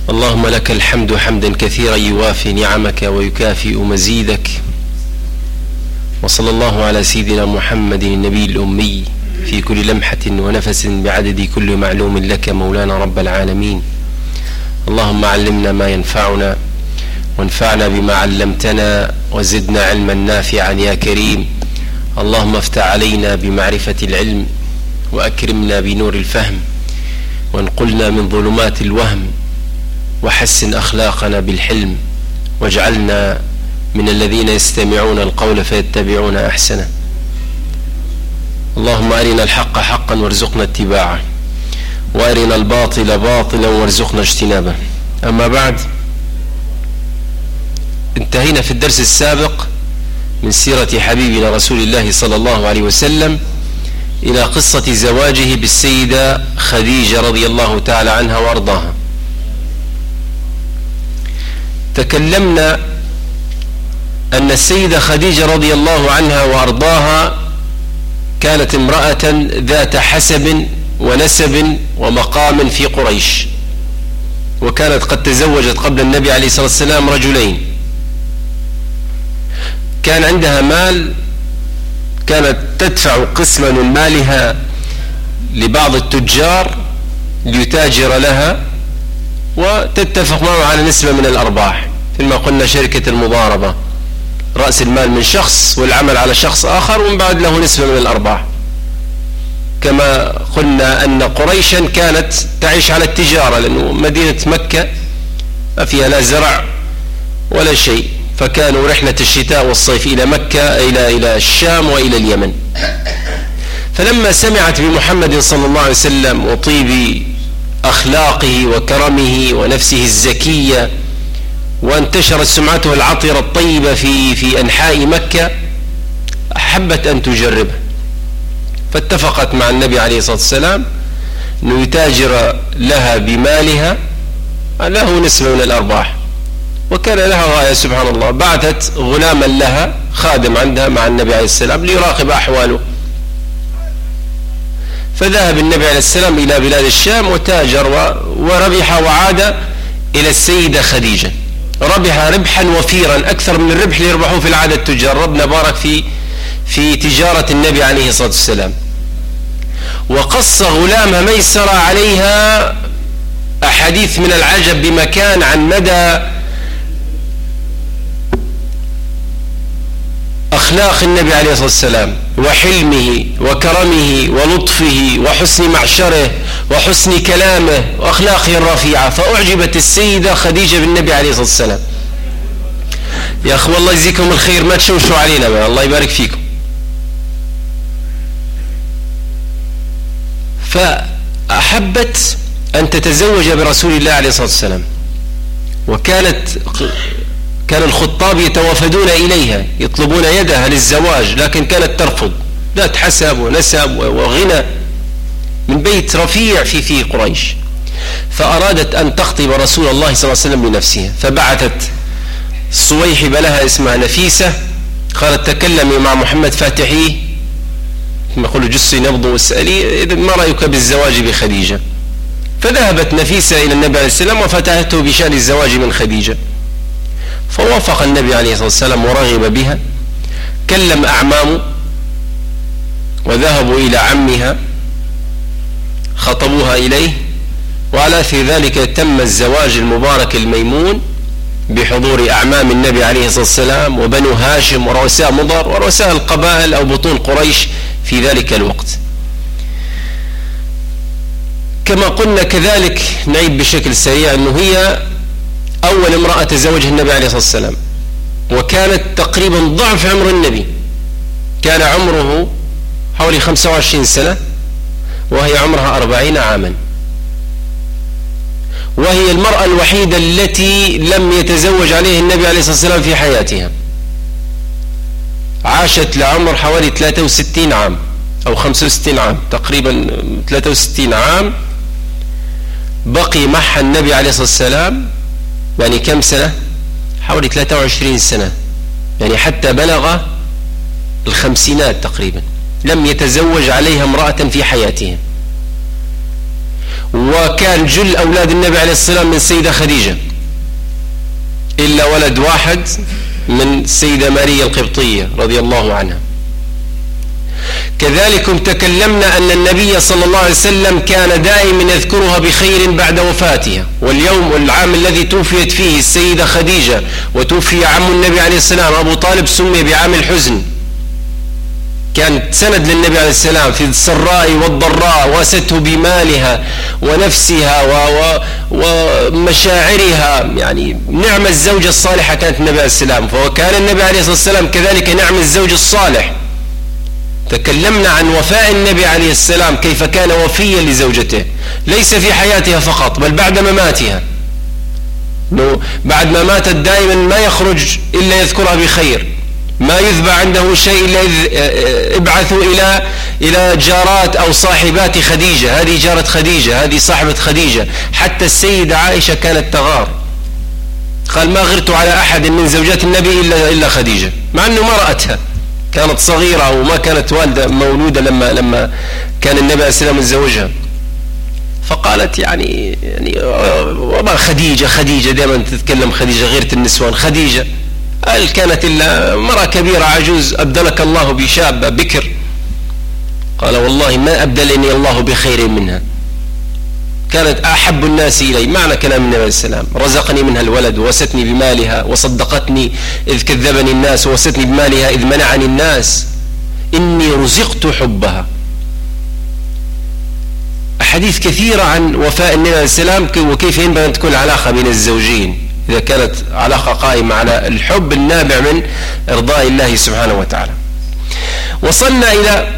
اللهم لك الحمد حمدا كثيرا يوافي نعمك ويكافئ مزيدك، وصلى الله على سيدنا محمد النبي الأمي في كل لمحة ونفس بعدد كل معلوم لك مولانا رب العالمين. اللهم علمنا ما ينفعنا وانفعنا بما علمتنا وزدنا علما نافعا يا كريم. اللهم افتح علينا بمعرفة العلم وأكرمنا بنور الفهم وانقلنا من ظلمات الوهم وحسن أخلاقنا بالحلم واجعلنا من الذين يستمعون القول فيتبعون أحسنه. اللهم أرنا الحق حقا وارزقنا اتباعه وأرنا الباطل باطلا وارزقنا اجتنابه. أما بعد، انتهينا في الدرس السابق من سيرة حبيبنا رسول الله صلى الله عليه وسلم إلى قصة زواجه بالسيدة خديجة رضي الله تعالى عنها وأرضاها. تكلمنا أن السيدة خديجة رضي الله عنها وأرضاها كانت امرأة ذات حسب ونسب ومقام في قريش، وكانت قد تزوجت قبل النبي عليه الصلاة والسلام رجلين. كان عندها مال، كانت تدفع قسما من مالها لبعض التجار ليتاجر لها وتتفق معه على نسبة من الأرباح، مثل ما قلنا شركة المضاربة، رأس المال من شخص والعمل على شخص آخر ومن بعد له نسبة من الأرباح. كما قلنا أن قريشا كانت تعيش على التجارة، لأنه مدينة مكة ما فيها لا زرع ولا شيء، فكانوا رحلة الشتاء والصيف إلى مكة إلى الشام وإلى اليمن. فلما سمعت بمحمد صلى الله عليه وسلم وطيب أخلاقه وكرمه ونفسه الزكية، وانتشرت سمعته العطرة الطيبة في أنحاء مكة، أحبت أن تجربه، فاتفقت مع النبي عليه الصلاة والسلام أنه يتاجر لها بمالها له نسبة من الأرباح. وكان لها غاية سبحان الله، بعثت غلاما لها خادم عندها مع النبي عليه السلام ليراقب أحواله. فذهب النبي عليه السلام إلى بلاد الشام وتاجر وربح وعاد إلى السيدة خديجة. ربح ربحا وفيرا أكثر من الربح اللي يربحوه في العادة التجار. ربنا بارك في تجارة النبي عليه الصلاة والسلام. وقص غلامها ميسر عليها أحاديث من العجب بمكان عن مدى أخلاق النبي عليه الصلاة والسلام وحلمه وكرمه ولطفه وحسن معشره وحسن كلامه وأخلاقه الرفيعة. فأعجبت السيدة خديجة بالنبي عليه الصلاة والسلام. يا أخوة الله يجزيكم الخير، ما تشوشوا علينا بقى. الله يبارك فيكم. فأحبت أن تتزوج برسول الله عليه الصلاة والسلام، كان الخطاب يتوافدون إليها يطلبون يدها للزواج، لكن كانت ترفض، ذات حسب ونسب وغنى من بيت رفيع في قريش. فأرادت أن تخطب رسول الله صلى الله عليه وسلم بنفسها، فبعثت صويحبة لها اسمها نفيسة، قالت تكلمي مع محمد فاتحيه، ثم يقول جسي نبض واسألي إذا ما رأيك بالزواج بخديجة. فذهبت نفيسة إلى النبي عليه السلام وفتحته بشأن الزواج من خديجة، فوافق النبي عليه الصلاة والسلام ورغب بها. كلم أعمامه وذهبوا إلى عمها خطبوها إليه، وعلى في ذلك تم الزواج المبارك الميمون بحضور أعمام النبي عليه الصلاة والسلام وبنو هاشم ورؤساء مضر ورؤساء القبائل أو بطون قريش في ذلك الوقت. كما قلنا كذلك نعيد بشكل سريع أنه هي أول امرأة تزوجها النبي عليه الصلاة والسلام، وكانت تقريبا ضعف عمر النبي. كان عمره حوالي 25 سنة وهي عمرها 40 عاما، وهي المرأة الوحيدة التي لم يتزوج عليها النبي عليه الصلاة والسلام في حياتها. عاشت لعمر حوالي 63 عام أو 65 عام، تقريبا 63 عام بقي معها النبي عليه الصلاة والسلام. يعني كم سنة؟ حوالي 23 سنة، يعني حتى بلغ 50 تقريبا لم يتزوج عليها امرأة في حياتها. وكان جل أولاد النبي عليه الصلاة والسلام من السيدة خديجة إلا ولد واحد من السيدة ماريا القبطية رضي الله عنها. كذلك تكلمنا أن النبي صلى الله عليه وسلم كان دائما يذكرها بخير بعد وفاتها، واليوم والعام الذي توفيت فيه السيدة خديجة وتوفي عم النبي عليه السلام أبو طالب سمي بعام الحزن، كانت سند للنبي عليه السلام في السراء والضراء، واسته بمالها ونفسها ومشاعرها، يعني نعم الزوجة الصالحة كانت النبي عليه السلام، فكان النبي عليه الصلاة والسلام كذلك نعم الزوج الصالح. تكلمنا عن وفاء النبي عليه السلام كيف كان وفيا لزوجته، ليس في حياتها فقط بل بعد مماتها، بعد ما ماتت دائما ما يخرج إلا يذكرها بخير، ما يذبع عنده شيء إلا ابعثوا إلى جارات أو صاحبات خديجة، هذه جارة خديجة، هذه صاحبة خديجة. حتى السيدة عائشة كانت تغار، قال ما غرت على أحد من زوجات النبي إلا خديجة، مع أنه ما رأتها، كانت صغيرة وما كانت والدة مولودة لما كان النبي عليه السلام متزوجها، فقالت يعني وما خديجة دائما تتكلم خديجة غيرة النسوان، خديجة هل كانت إلا مرأة كبيرة عجوز أبدلك الله بشابة بكر؟ قال والله ما أبدلني الله بخير منها، كانت أحب الناس إلي، معنى كلام النبي عليه السلام، رزقني منها الولد ووستني بمالها وصدقتني إذ كذبني الناس ووستني بمالها إذ منعني الناس، إني رزقت حبها. أحاديث كثيرة عن وفاء النبي عليه السلام وكيف ينبغي أن تكون العلاقة بين الزوجين إذا كانت علاقة قائمة على الحب النابع من إرضاء الله سبحانه وتعالى. وصلنا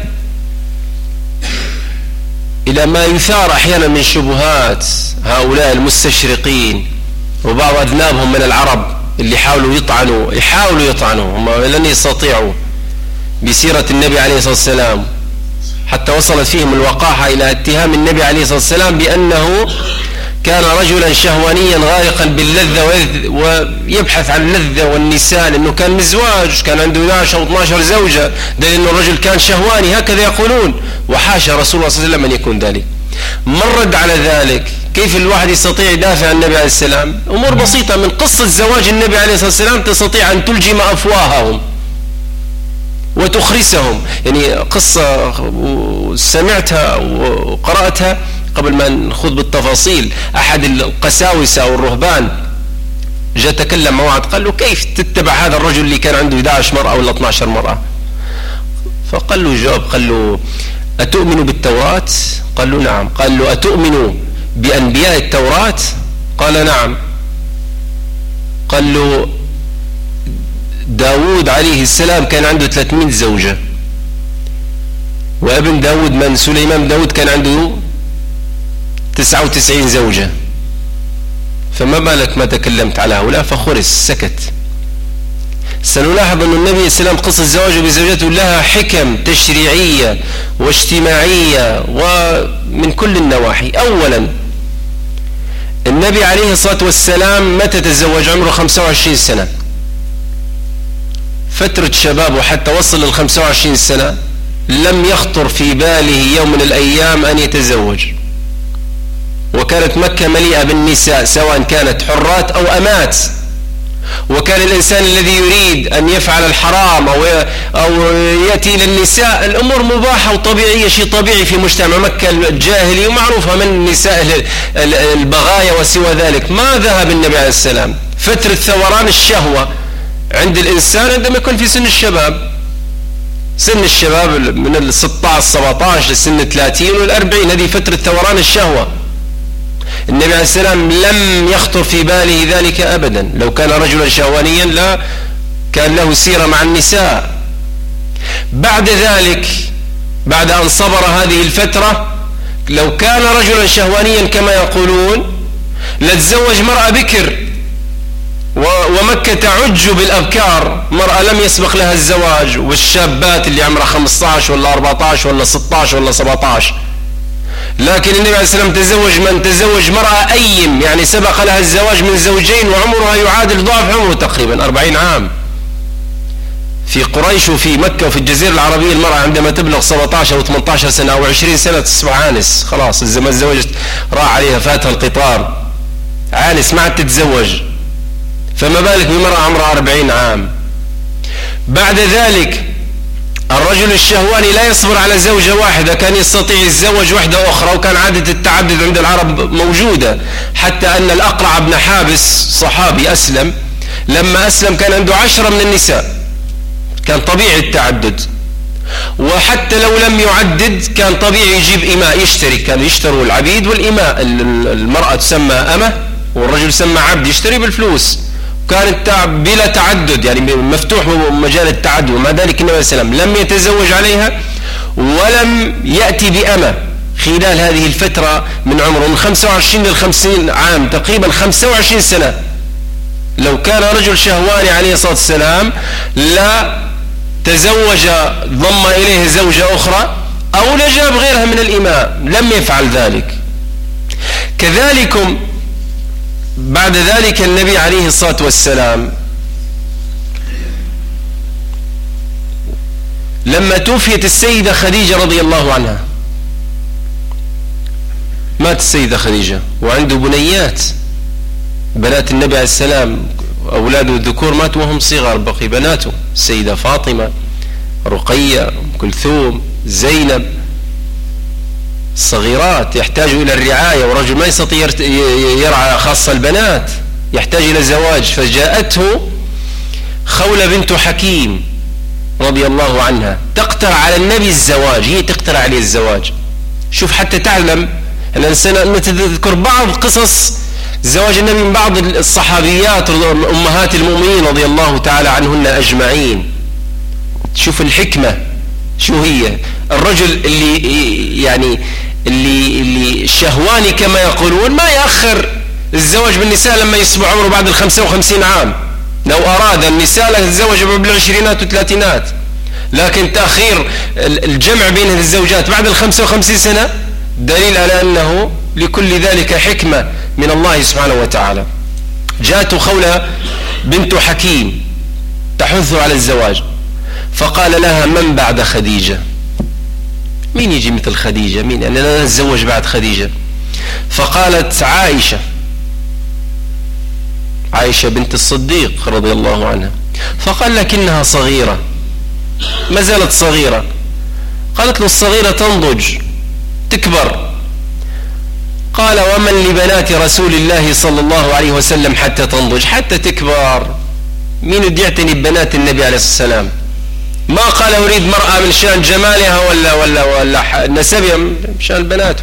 إلى ما يثار أحيانا من شبهات هؤلاء المستشرقين وبعض أذنابهم من العرب اللي يحاولوا يطعنوا هم لن يستطيعوا بسيرة النبي عليه الصلاة والسلام، حتى وصلت فيهم الوقاحة إلى اتهام النبي عليه الصلاة والسلام بأنه كان رجلا شهوانيا غارقا باللذة ويبحث عن اللذة والنساء، لأنه كان مزواج، كان عنده 11 أو 12 زوجة، دليل أنه الرجل كان شهواني، هكذا يقولون، وحاشا رسول الله صلى الله عليه وسلم أن يكون ذلك. مرد على ذلك كيف الواحد يستطيع يدافع عن النبي عليه السلام؟ أمور بسيطة، من قصة زواج النبي عليه الصلاة والسلام تستطيع أن تلجم أفواههم وتخرسهم. يعني قصة سمعتها وقرأتها قبل ما نخوض بالتفاصيل، أحد القساوسة أو الرهبان جاء تكلم مع واحد قال له كيف تتبع هذا الرجل اللي كان عنده 11 مرأة ولا 12 مرأة؟ فقال له جواب، قال له أتؤمن بالتوراة؟ قال له نعم. قال له أتؤمن بأنبياء التوراة؟ قال نعم. قال له داود عليه السلام كان عنده 300 زوجة، وابن داود من سليمان داود كان عنده 99 زوجة، فما بالك ما تكلمت على هؤلاء؟ فخرس سكت. سنلاحظ أن النبي السلام قصة زواجه بزوجته لها حكم تشريعية واجتماعية ومن كل النواحي. أولا النبي عليه الصلاة والسلام متى تزوج؟ عمره 25 سنة، فترة شبابه حتى وصل لل 25 سنة لم يخطر في باله يوم من الأيام أن يتزوج، وكانت مكة مليئة بالنساء سواء كانت حرات أو أمات، وكان الإنسان الذي يريد أن يفعل الحرام أو يأتي للنساء الأمور مباحة وطبيعية، شيء طبيعي في مجتمع مكة الجاهلي ومعروفة من النساء البغايا وسوى ذلك. ما ذهب النبي عليه السلام فترة ثوران الشهوة عند الإنسان عندما يكون في سن الشباب، سن الشباب من 16 17 لسن 30 وال40، هذه فترة ثوران الشهوة. النبي عليه السلام لم يخطر في باله ذلك أبدا، لو كان رجلا شهوانيا لا كان له سيرة مع النساء. بعد ذلك بعد أن صبر هذه الفترة لو كان رجلا شهوانيا كما يقولون لتزوج مرأة بكر، ومكة تعج بالأبكار، مرأة لم يسبق لها الزواج، والشابات اللي عمرها 15 ولا 14 ولا 16 ولا 17. لكن النبي عليه السلام تزوج مرأة أيم، يعني سبق لها الزواج من زوجين وعمرها يعادل ضعف عمره تقريبا 40 عام. في قريش وفي مكة وفي الجزيرة العربية المرأة عندما تبلغ 17 أو 18 سنة أو 20 سنة تصبح عانس، خلاص الزمن تزوجت راح عليها فاتها القطار، عانس ما عاد تتزوج، فما بالك بمرأة عمرها 40 عام. بعد ذلك الرجل الشهواني لا يصبر على زوجة واحدة، كان يستطيع يتزوج واحدة أخرى، وكان عادة التعدد عند العرب موجودة، حتى أن الأقرع بن حابس صحابي أسلم، لما أسلم كان عنده 10 من النساء، كان طبيعي التعدد. وحتى لو لم يعدد كان طبيعي يجيب إماء يشتري، كانوا يشتروا العبيد والإماء، المرأة تسمى أمة والرجل يسمى عبد، يشتري بالفلوس، كانت بلا تعدد يعني مفتوح مجال التعدد. ومع ذلك النبي صلى الله عليه وسلم لم يتزوج عليها ولم يأتي بأمة خلال هذه الفترة من عمره من 25 إلى 50 عام، تقريبا 25 سنة. لو كان رجل شهواني عليه الصلاة والسلام لا تزوج ضم إليه زوجة أخرى أو لجاب غيرها من الإماء، لم يفعل ذلك. كذلك بعد ذلك النبي عليه الصلاة والسلام لما توفيت السيدة خديجة رضي الله عنها، مات السيدة خديجة وعنده بنيات، بنات النبي عليه السلام أولاده الذكور ماتوا وهم صغار، بقي بناته السيدة فاطمة، رقية، كلثوم، زينب، الصغيرات يحتاجوا إلى الرعاية، ورجل ما يستطيع يرعى خاصة البنات، يحتاج إلى زواج. فجاءته خولة بنت حكيم رضي الله عنها تقترح على النبي الزواج، هي تقترح عليه الزواج. شوف حتى تعلم الإنسان نتذكر بعض قصص زواج النبي من بعض الصحابيات أمهات المؤمنين رضي الله تعالى عنهن أجمعين. شوف الحكمة شو هي. الرجل اللي يعني اللي شهواني كما يقولون ما يأخر الزواج بالنساء لما يصبح عمره بعد 55 عام، لو أراد النساء لتزوج بالعشرينات والثلاثينات، لكن تأخير الجمع بين الزوجات بعد 55 سنة دليل على أنه لكل ذلك حكمة من الله سبحانه وتعالى. جاءت خولة بنت حكيم تحث على الزواج، فقال لها: من بعد خديجة؟ مين يجي مثل خديجة؟ مين يعني لا نتزوج بعد خديجة؟ فقالت: عائشة بنت الصديق رضي الله عنها. فقال: لكنها صغيرة، ما زالت صغيرة. قالت له: الصغيرة تنضج تكبر. قال: ومن لبنات رسول الله صلى الله عليه وسلم حتى تنضج، حتى تكبر؟ مين ودي يعتني ببنات النبي عليه الصلاة والسلام؟ ما قال أريد مرأة من شان جمالها ولا نسبها، من شان بناته.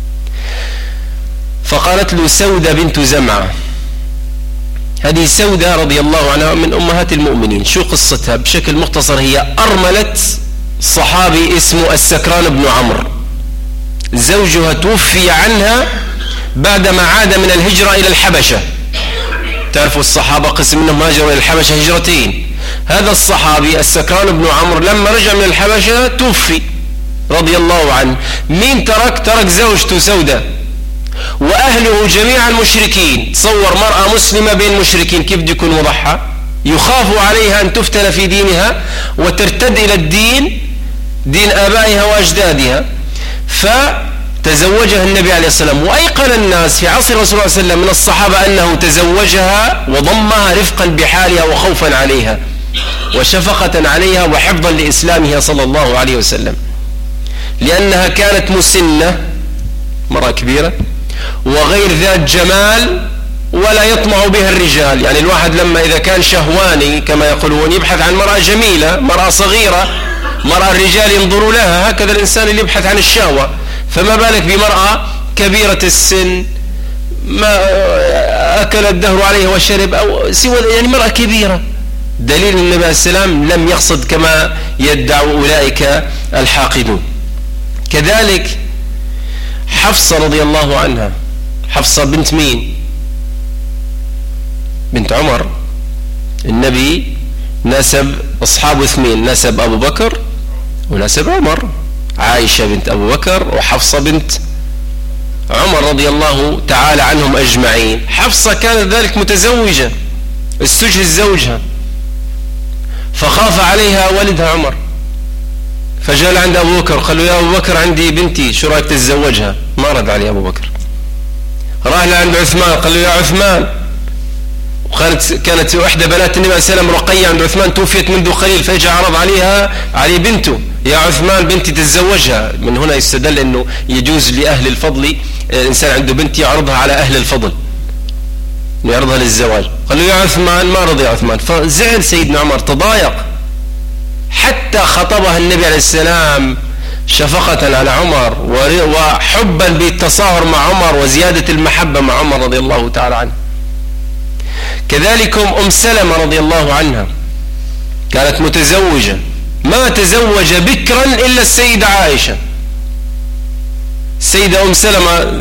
فقالت له: سودة بنت زمعة. هذه سودة رضي الله عنها من أمهات المؤمنين. شو قصتها بشكل مختصر؟ هي أرملة صحابي اسمه السكران بن عمرو، زوجها توفي عنها بعدما عاد من الهجرة إلى الحبشة. تعرفوا الصحابة قسم منهم هاجروا إلى الحبشة هجرتين. هذا الصحابي السكران بن عمرو لما رجع من الحبشة توفي رضي الله عنه. مين ترك زوجته سودة، وأهله جميعا مشركين. تصور مرأة مسلمة بين مشركين كيف بده يكون وضعها؟ يخاف عليها أن تفتن في دينها وترتد إلى دين آبائها وأجدادها. فتزوجها النبي عليه الصلاة والسلام، وأيقن الناس في عصر رسول الله صلى الله عليه وسلم من الصحابة أنه تزوجها وضمها رفقا بحالها وخوفا عليها وشفقة عليها وحفظا لإسلامها صلى الله عليه وسلم، لأنها كانت مسنة، مرأة كبيرة وغير ذات جمال ولا يطمع بها الرجال. يعني الواحد لما إذا كان شهواني كما يقولون يبحث عن مرأة جميلة، مرأة صغيرة، مرأة الرجال ينظروا لها، هكذا الإنسان اللي يبحث عن الشهوة، فما بالك بمرأة كبيرة السن ما أكل الدهر عليه وشرب أو سوى، يعني مرأة كبيرة. دليل النبي عليه السلام لم يقصد كما يدعو أولئك الحاقدون. كذلك حفصة رضي الله عنها. حفصة بنت مين؟ بنت عمر. النبي نسب أصحابه اثنين، نسب أبو بكر ونسب عمر، عائشة بنت أبو بكر وحفصة بنت عمر رضي الله تعالى عنهم أجمعين. حفصة كانت ذلك متزوجة، استجهز زوجها، فخاف عليها والدها عمر، فجاء لعند أبو بكر قال له يا أبو بكر عندي بنتي شو رأيك تتزوجها؟ ما رد عليه أبو بكر. راح لعند عثمان قال له يا عثمان، كانت إحدى بنات النبي صلى الله عليه وسلم رقية عند عثمان توفيت منذ قليل، فجاء عرض علي بنته يا عثمان بنتي تتزوجها. من هنا يستدل أنه يجوز لأهل الفضل الإنسان عنده بنت يعرضها على أهل الفضل، يعرضها للزواج. قال له يا عثمان، ما رضي عثمان، فزعل سيدنا عمر تضايق، حتى خطبها النبي عليه السلام شفقة على عمر وحبا بالتصاهر مع عمر وزيادة المحبة مع عمر رضي الله تعالى عنه. كذلك أم سلمة رضي الله عنها كانت متزوجة، ما تزوج بكرا إلا السيدة عائشة. السيدة أم سلمة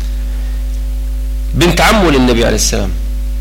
بنت عمه للنبي عليه السلام،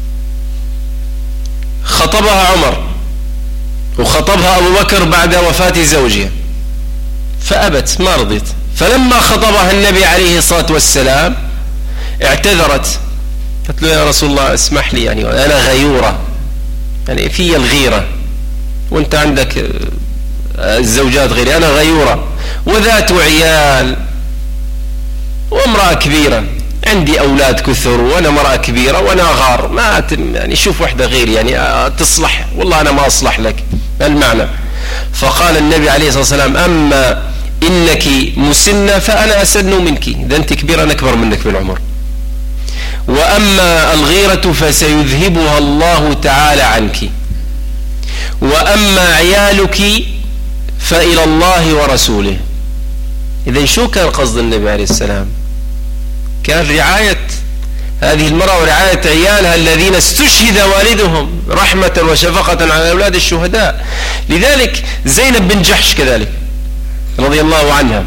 خطبها عمر وخطبها أبو بكر بعد وفاة زوجها فأبت، ما رضيت. فلما خطبها النبي عليه الصلاة والسلام اعتذرت، قالت له يا رسول الله اسمح لي، يعني أنا غيورة، يعني في الغيرة وانت عندك الزوجات غيري، أنا غيورة وذات عيال وامرأة كبيرة، عندي أولاد كثر وأنا امرأة كبيرة وأنا غار، ما يعني شوف واحدة غير يعني تصلح، والله أنا ما أصلح لك المعنى. فقال النبي عليه الصلاة والسلام أما إنك مسنة فأنا أسن منك، إذا أنت كبيرة أنا أكبر منك بالعمر، وأما الغيرة فسيذهبها الله تعالى عنك، وأما عيالك فإلى الله ورسوله. إذن شو كان قصد النبي عليه السلام؟ كان رعاية هذه المرأة ورعاية عيالها الذين استشهد والدهم رحمة وشفقة على أولاد الشهداء. لذلك زينب بن جحش كذلك رضي الله عنها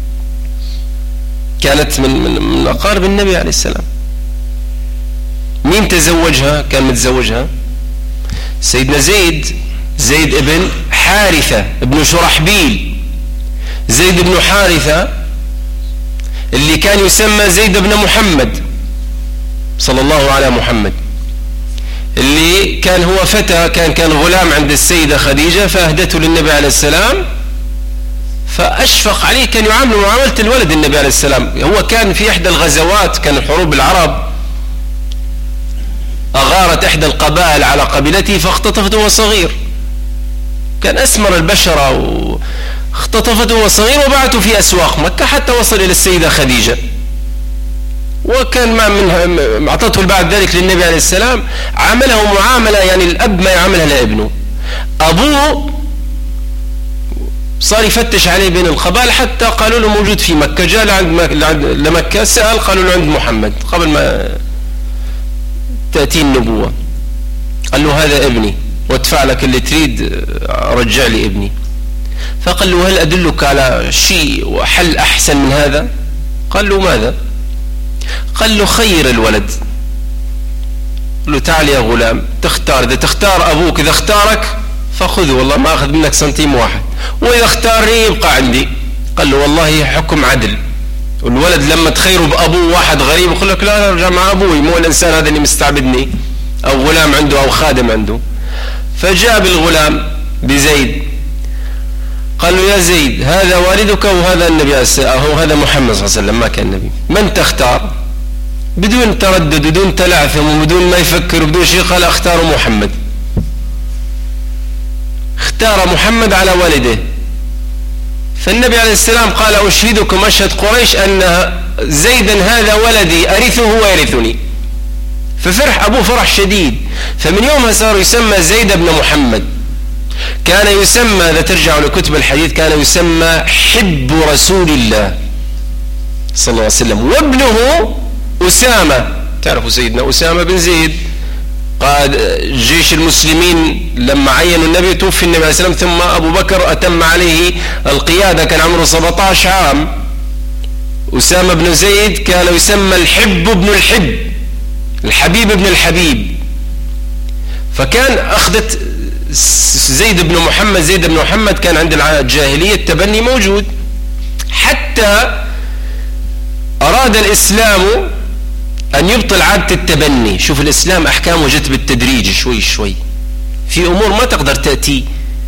كانت من أقارب النبي عليه السلام. مين تزوجها؟ كان متزوجها سيدنا زيد ابن حارثة ابن شرحبيل. زيد بن حارثة اللي كان يسمى زيد بن محمد صلى الله على محمد، اللي كان هو فتى، كان غلام عند السيدة خديجة فأهدته للنبي عليه السلام، فأشفق عليه، كان يعامله معاملة الولد النبي عليه السلام. هو كان في إحدى الغزوات، كان حروب العرب، أغارت إحدى القبائل على قبيلته فاختطفته وهو صغير، كان أسمر البشرة واختطفته وهو صغير وبعته في أسواق مكة حتى وصل إلى السيدة خديجة، وكان ما منها أعطته بعد ذلك للنبي عليه السلام، عامله معاملة يعني الأب ما يعاملها لابنه. أبوه صار يفتش عليه بين القبائل حتى قالوا له موجود في مكة، جاء لمكة سأل قالوا له عند محمد قبل ما تأتي النبوة، قال له هذا ابني وادفع لك اللي تريد، رجع لي ابني. فقال له هل أدلك على شيء وحل أحسن من هذا؟ قال له ماذا؟ قال له خير الولد، قال له تعال يا غلام تختار، إذا تختار أبوك إذا اختارك فخذه والله ما أخذ منك سنتيم واحد، وإذا اختارني يبقى عندي. قال له والله حكم عدل، والولد لما تخيره بأبوه واحد غريب يقول لك لا ارجع مع أبوي، مو الإنسان هذا اللي مستعبدني، أو غلام عنده أو خادم عنده. فجاء بالغلام بزيد قال له يا زيد هذا والدك وهذا النبي أو هذا محمد صلى الله عليه وسلم، ما كان نبي، من تختار؟ بدون تردد بدون تلعثم وبدون ما يفكر بدون شيء قال اختار محمد. اختار محمد على والده. فالنبي عليه السلام قال أشهدكم أشهد قريش أن زيدا هذا ولدي أرثه ويرثني. ففرح أبوه فرح شديد، فمن يومها صار يسمى زيد بن محمد. كان يسمى إذا ترجع لكتب الحديث كان يسمى حب رسول الله صلى الله عليه وسلم، وابنه أسامة، تعرفوا سيدنا أسامة بن زيد قائد جيش المسلمين لما عينوا النبي، توفي النبي عليه السلام ثم أبو بكر أتم عليه القيادة، كان عمره 17 عام. أسامة بن زيد كان يسمى الحب بن الحب، الحبيب بن الحبيب. فكان أخذت زيد بن محمد كان عند الجاهلية التبني موجود، حتى أراد الإسلام أن يبطل عادة التبني. شوف الإسلام أحكامه جت بالتدريج شوي شوي، في أمور ما تقدر تأتي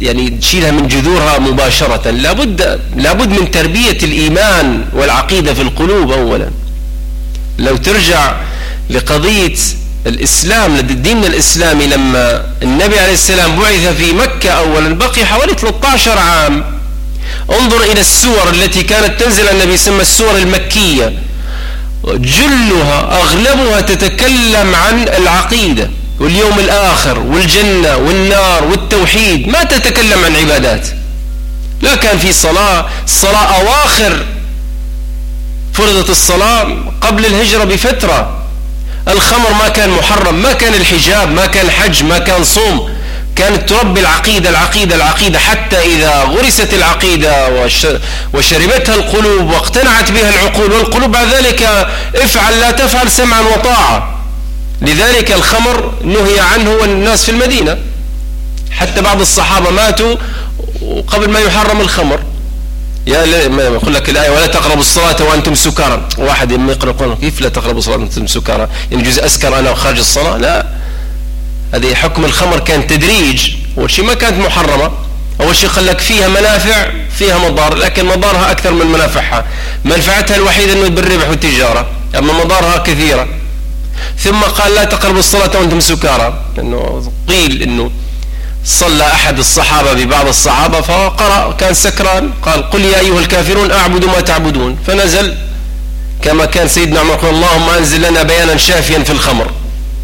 يعني تشيلها من جذورها مباشرة. لابد من تربية الإيمان والعقيدة في القلوب أولا. لو ترجع لقضية الإسلام، الدين الإسلامي، لما النبي عليه السلام بعث في مكة أولا بقي حوالي 13 عام. انظر إلى السور التي كانت تنزل النبي سمى السور المكية، جلها أغلبها تتكلم عن العقيدة واليوم الآخر والجنة والنار والتوحيد، ما تتكلم عن عبادات. لا كان في صلاة أواخر فرضت الصلاة قبل الهجرة بفترة. الخمر ما كان محرم، ما كان الحجاب، ما كان حج، ما كان صوم. كانت تربي العقيدة حتى إذا غرست العقيدة وشربتها القلوب واقتنعت بها العقول والقلوب، بعد ذلك افعل لا تفعل سمعا وطاعة. لذلك الخمر نهي عنه والناس في المدينة، حتى بعض الصحابة ماتوا قبل ما يحرم الخمر. يقول لك الآية ولا تقربوا الصلاة وأنتم سكارى. واحد يقرأ يقول كيف لا تقربوا الصلاة وأنتم سكارى؟ يعني يجوز أسكر أنا وخارج الصلاة؟ لا، هذه حكم الخمر كان تدريج. أول شيء ما كانت محرمة، أول شيء قال لك فيها منافع فيها مضار، لكن مضارها أكثر من منافعها. منفعتها الوحيدة أنه بالربح والتجارة، أما مضارها كثيرة. ثم قال لا تقربوا الصلاة وأنتم سكارى، لأنه قيل أنه صلى أحد الصحابة ببعض الصحابة فقرأ كان سكران، قال قل يا أيها الكافرون أعبد ما تعبدون، فنزل كما كان سيدنا عمر يقول اللهم أنزل لنا بيانا شافيا في الخمر.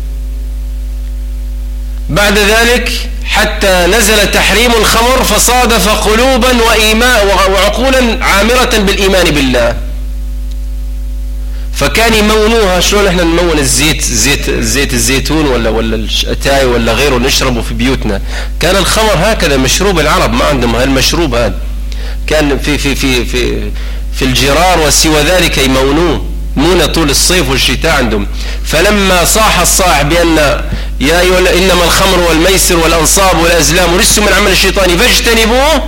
بعد ذلك حتى نزل تحريم الخمر فصادف قلوبا وعقولا عامرة بالإيمان بالله، فكان يمونوها. شلون احنا نمون زيت الزيتون ولا الأتاي ولا غيره نشربه في بيوتنا، كان الخمر هكذا مشروب. العرب ما عندهم هالمشروب هذا، كان في الجرار وسوى ذلك يمونوه مونة طول الصيف والشتاء عندهم. فلما صاح الصاح بأن يا أيها إنما الخمر والميسر والأنصاب والأزلام رجس من عمل الشيطان فاجتنبوه،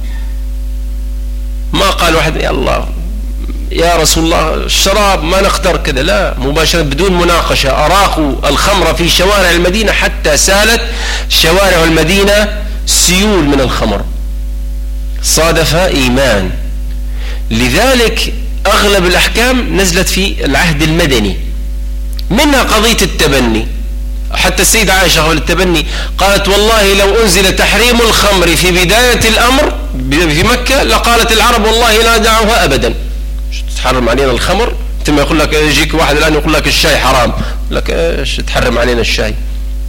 ما قال واحد يا الله يا رسول الله الشراب ما نقدر كذا، لا، مباشرة بدون مناقشة أراقوا الخمر في شوارع المدينة حتى سالت شوارع المدينة سيول من الخمر. صادف إيمان. لذلك أغلب الأحكام نزلت في العهد المدني، منها قضية التبني. حتى السيدة عائشة قبل التبني قالت والله لو أنزل تحريم الخمر في بداية الأمر في مكة لقالت العرب والله لا دعوها أبدا. تحرم علينا الخمر؟ ثم يقول لك يجيك واحد الآن يقول لك الشاي حرام، لك ايش تحرم علينا الشاي؟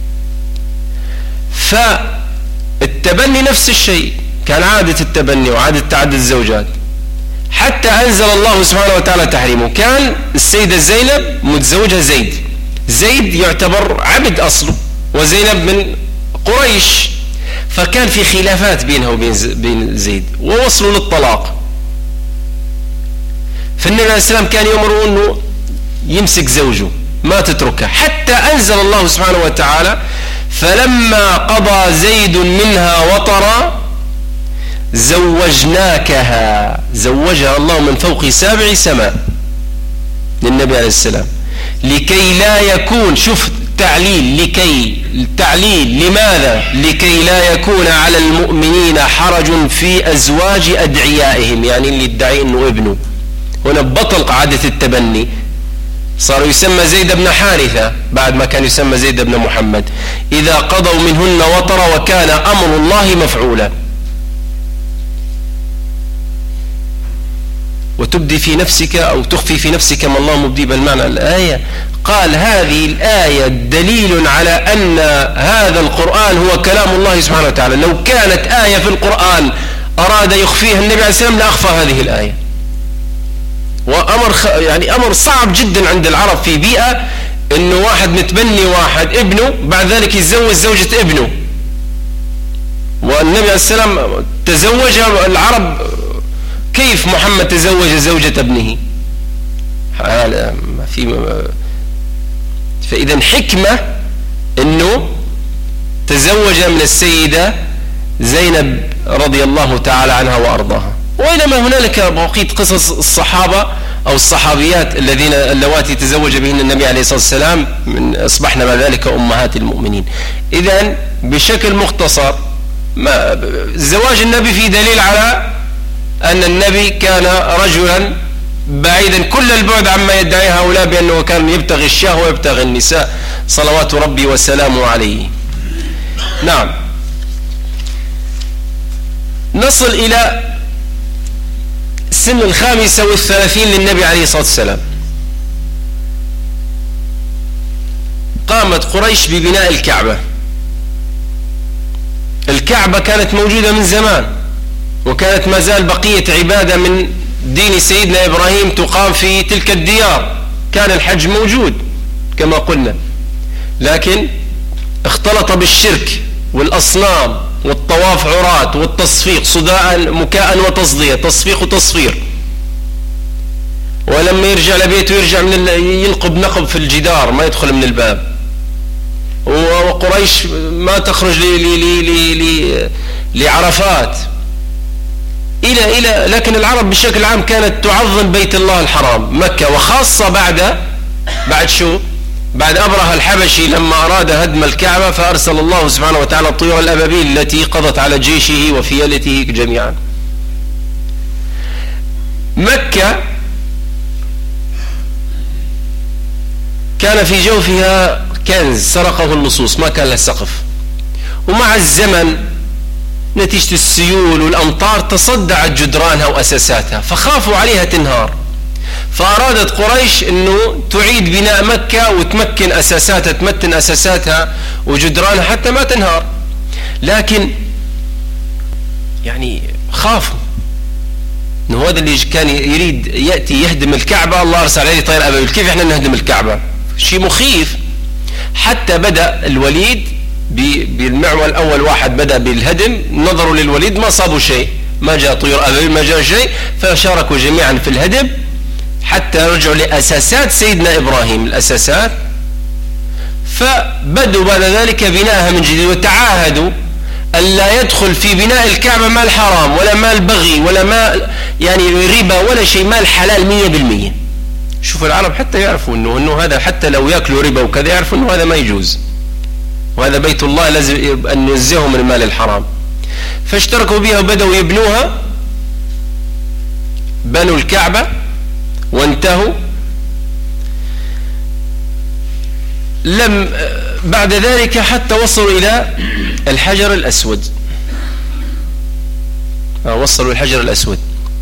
فالتبني نفس الشيء، كان عادة التبني وعادة تعدد الزوجات حتى أنزل الله سبحانه وتعالى تحريمه. كان السيدة زينب متزوجها زيد يعتبر عبد أصله، وزينب من قريش، فكان في خلافات بينها وبين زيد ووصلوا للطلاق. فالنبي عليه السلام كان يأمر أنه يمسك زوجه ما تتركها، حتى أنزل الله سبحانه وتعالى فلما قضى زيد منها وطرا زوجناكها، زوجها الله من فوق 7 سماء للنبي عليه السلام، لكي لا يكون، شوف التعليل لماذا؟ لكي لا يكون على المؤمنين حرج في أزواج أدعيائهم، يعني اللي يدعي أنه ابنه. هنا بطل قاعدة التبني، صار يسمى زيد بن حارثة بعد ما كان يسمى زيد بن محمد، إذا قضوا منهن وطرا وكان أمر الله مفعولا. وتبدي في نفسك أو تخفي في نفسك ما الله مبدي. بالمعنى الآية قال هذه الآية دليل على أن هذا القرآن هو كلام الله سبحانه وتعالى. لو كانت آية في القرآن أراد يخفيها النبي عليه السلام لأخفى هذه الآية. وأمر يعني أمر صعب جدا عند العرب في بيئة إنه واحد متبني واحد ابنه بعد ذلك يتزوج زوجة ابنه، والنبي عليه السلام تزوج العرب كيف محمد تزوج زوجة ابنه؟ ما في. فإذا حكمة إنه تزوج من السيدة زينب رضي الله تعالى عنها وأرضاها. وإنما هنالك بقية قصص الصحابة أو الصحابيات اللواتي تزوج بهن النبي عليه الصلاة والسلام من أصبحنا بعد ذلك أمهات المؤمنين. إذن بشكل مختصر زواج النبي فيه دليل على أن النبي كان رجلا بعيدا كل البعد عما يدعي هؤلاء بأنه كان يبتغي الشهوة ويبتغي النساء صلوات ربي وسلامه عليه. نعم. نصل إلى سن 35 للنبي عليه الصلاة والسلام. قامت قريش ببناء الكعبة. الكعبة كانت موجودة من زمان، وكانت ما زال بقية عبادة من دين سيدنا إبراهيم تقام في تلك الديار. كان الحج موجود كما قلنا، لكن اختلط بالشرك والأصنام والطواف عراة والتصفيق صداء مكاء وتصدية، تصفيق وتصفير. ولما يرجع لبيته يرجع ينقب نقب في الجدار، ما يدخل من الباب. وقريش ما تخرج لعرفات إلى لكن العرب بشكل عام كانت تعظم بيت الله الحرام مكة، وخاصة بعد شو؟ بعد أبرهة الحبشي لما أراد هدم الكعبة، فأرسل الله سبحانه وتعالى الطيور الأبابيل التي قضت على جيشه وفيلته جميعا. مكة كان في جوفها كنز سرقه اللصوص، ما كان له سقف، ومع الزمن نتيجة السيول والأمطار تصدعت جدرانها وأساساتها، فخافوا عليها تنهار، فأرادت قريش أنه تعيد بناء مكة وتمكن أساساتها، تمتن أساساتها وجدرانها حتى ما تنهار. لكن يعني خافوا أنه هذا اللي كان يريد يأتي يهدم الكعبة، الله أرسل عليه طير أبابيل، كيف إحنا نهدم الكعبة؟ شيء مخيف. حتى بدأ الوليد بالمعول، أول واحد بدأ بالهدم، نظروا للوليد ما صابوا شيء، ما جاء طيور أبابيل، ما جاء شيء، فشاركوا جميعا في الهدم حتى رجعوا لأساسات سيدنا إبراهيم، الأساسات. فبدوا بعد ذلك بناءها من جديد، وتعاهدوا ألا يدخل في بناء الكعبة مال حرام ولا مال بغي ولا مال يعني ربا ولا شيء، مال حلال 100%. شوفوا العرب حتى يعرفوا انه هذا حتى لو ياكلوا ربا وكذا يعرفوا انه هذا ما يجوز، وهذا بيت الله لازم ان ينزهه من المال الحرام. فاشتركوا بها وبدأوا يبنوها، بنوا الكعبة وانتهوا. بعد ذلك حتى وصلوا إلى الحجر الأسود، وصلوا الحجر الأسود،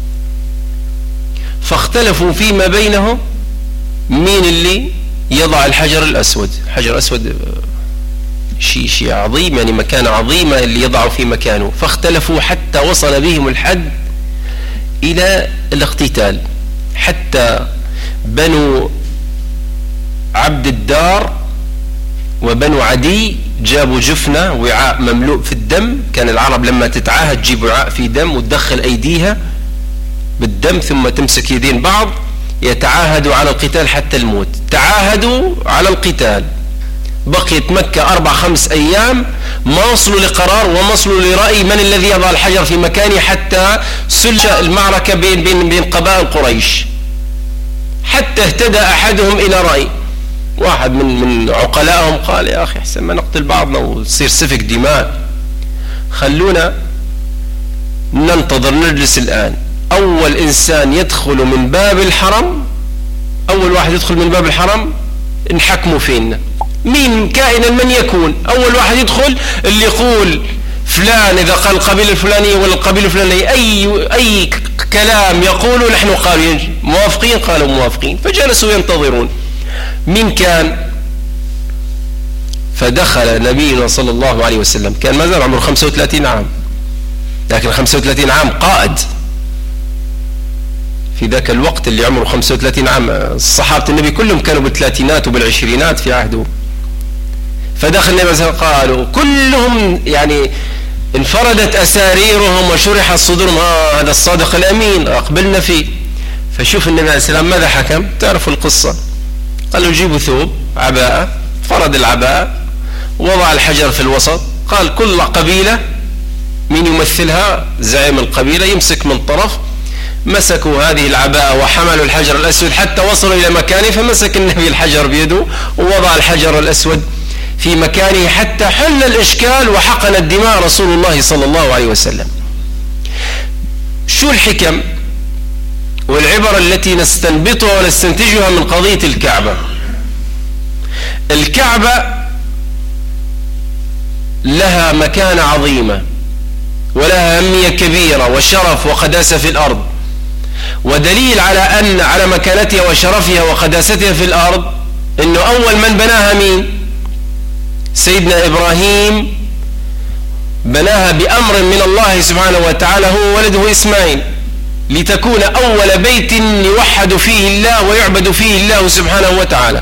فاختلفوا فيما بينهم مين اللي يضع الحجر الأسود. الحجر الأسود شيء عظيم، يعني مكان عظيمة اللي يضعه في مكانه. فاختلفوا حتى وصل بهم الحد إلى الاقتتال، حتى بنو عبد الدار وبنو عدي جابوا جفنة وعاء مملوء في الدم. كان العرب لما تتعاهد تجيب وعاء في دم وتدخل أيديها بالدم ثم تمسك يدين بعض، يتعاهدوا على القتال حتى الموت. تعاهدوا على القتال، بقيت مكة 4-5 أيام ما وصلوا لقرار وما وصلوا لرأي من الذي يضع الحجر في مكانه، حتى سل المعركة بين قبائل قريش، حتى اهتدى أحدهم إلى رأي. واحد من عقلائهم قال يا أخي احسن ما نقتل بعضنا وتصير سفك دماء، خلونا ننتظر نجلس الآن. أول إنسان يدخل من باب الحرم، أول واحد يدخل من باب الحرم نحكموا فينا، مين كائنا من يكون. أول واحد يدخل اللي يقول فلان، إذا قال القبيلة الفلانية ولا القبيلة الفلانية أي كلام يقولوا نحن قالوا موافقين، قالوا موافقين، فجلسوا ينتظرون مين كان. فدخل نبينا صلى الله عليه وسلم، كان ما زال عمره 35 عام، لكن 35 عام قائد في ذاك الوقت اللي عمره 35 عام. الصحابة النبي كلهم كانوا بالثلاثينات وبالعشرينات في عهده. فدخل النبي صلى الله عليه وسلم، قالوا كلهم يعني انفردت أساريرهم وشرحت صدورهم، هذا الصادق الأمين أقبلنا فيه. فشوف النبي عليه السلام ماذا حكم، تعرفوا القصة. قالوا جيبوا ثوب عباءة، فرد العباءة، وضع الحجر في الوسط، قال كل قبيلة من يمثلها زعيم القبيلة يمسك من طرف. مسكوا هذه العباءة وحملوا الحجر الأسود حتى وصلوا إلى مكانه، فمسك النبي الحجر بيده ووضع الحجر الأسود في مكانه حتى حل الإشكال وحقن الدماء رسول الله صلى الله عليه وسلم. شو الحكم والعبر التي نستنبطها ونستنتجها من قضية الكعبة؟ الكعبة لها مكانة عظيمة ولها أهمية كبيرة وشرف وقداسة في الأرض، ودليل على مكانتها وشرفها وقداستها في الأرض إنه أول من بناها مين؟ سيدنا إبراهيم بناها بأمر من الله سبحانه وتعالى هو ولده إسماعيل، لتكون أول بيت يوحد فيه الله ويعبد فيه الله سبحانه وتعالى.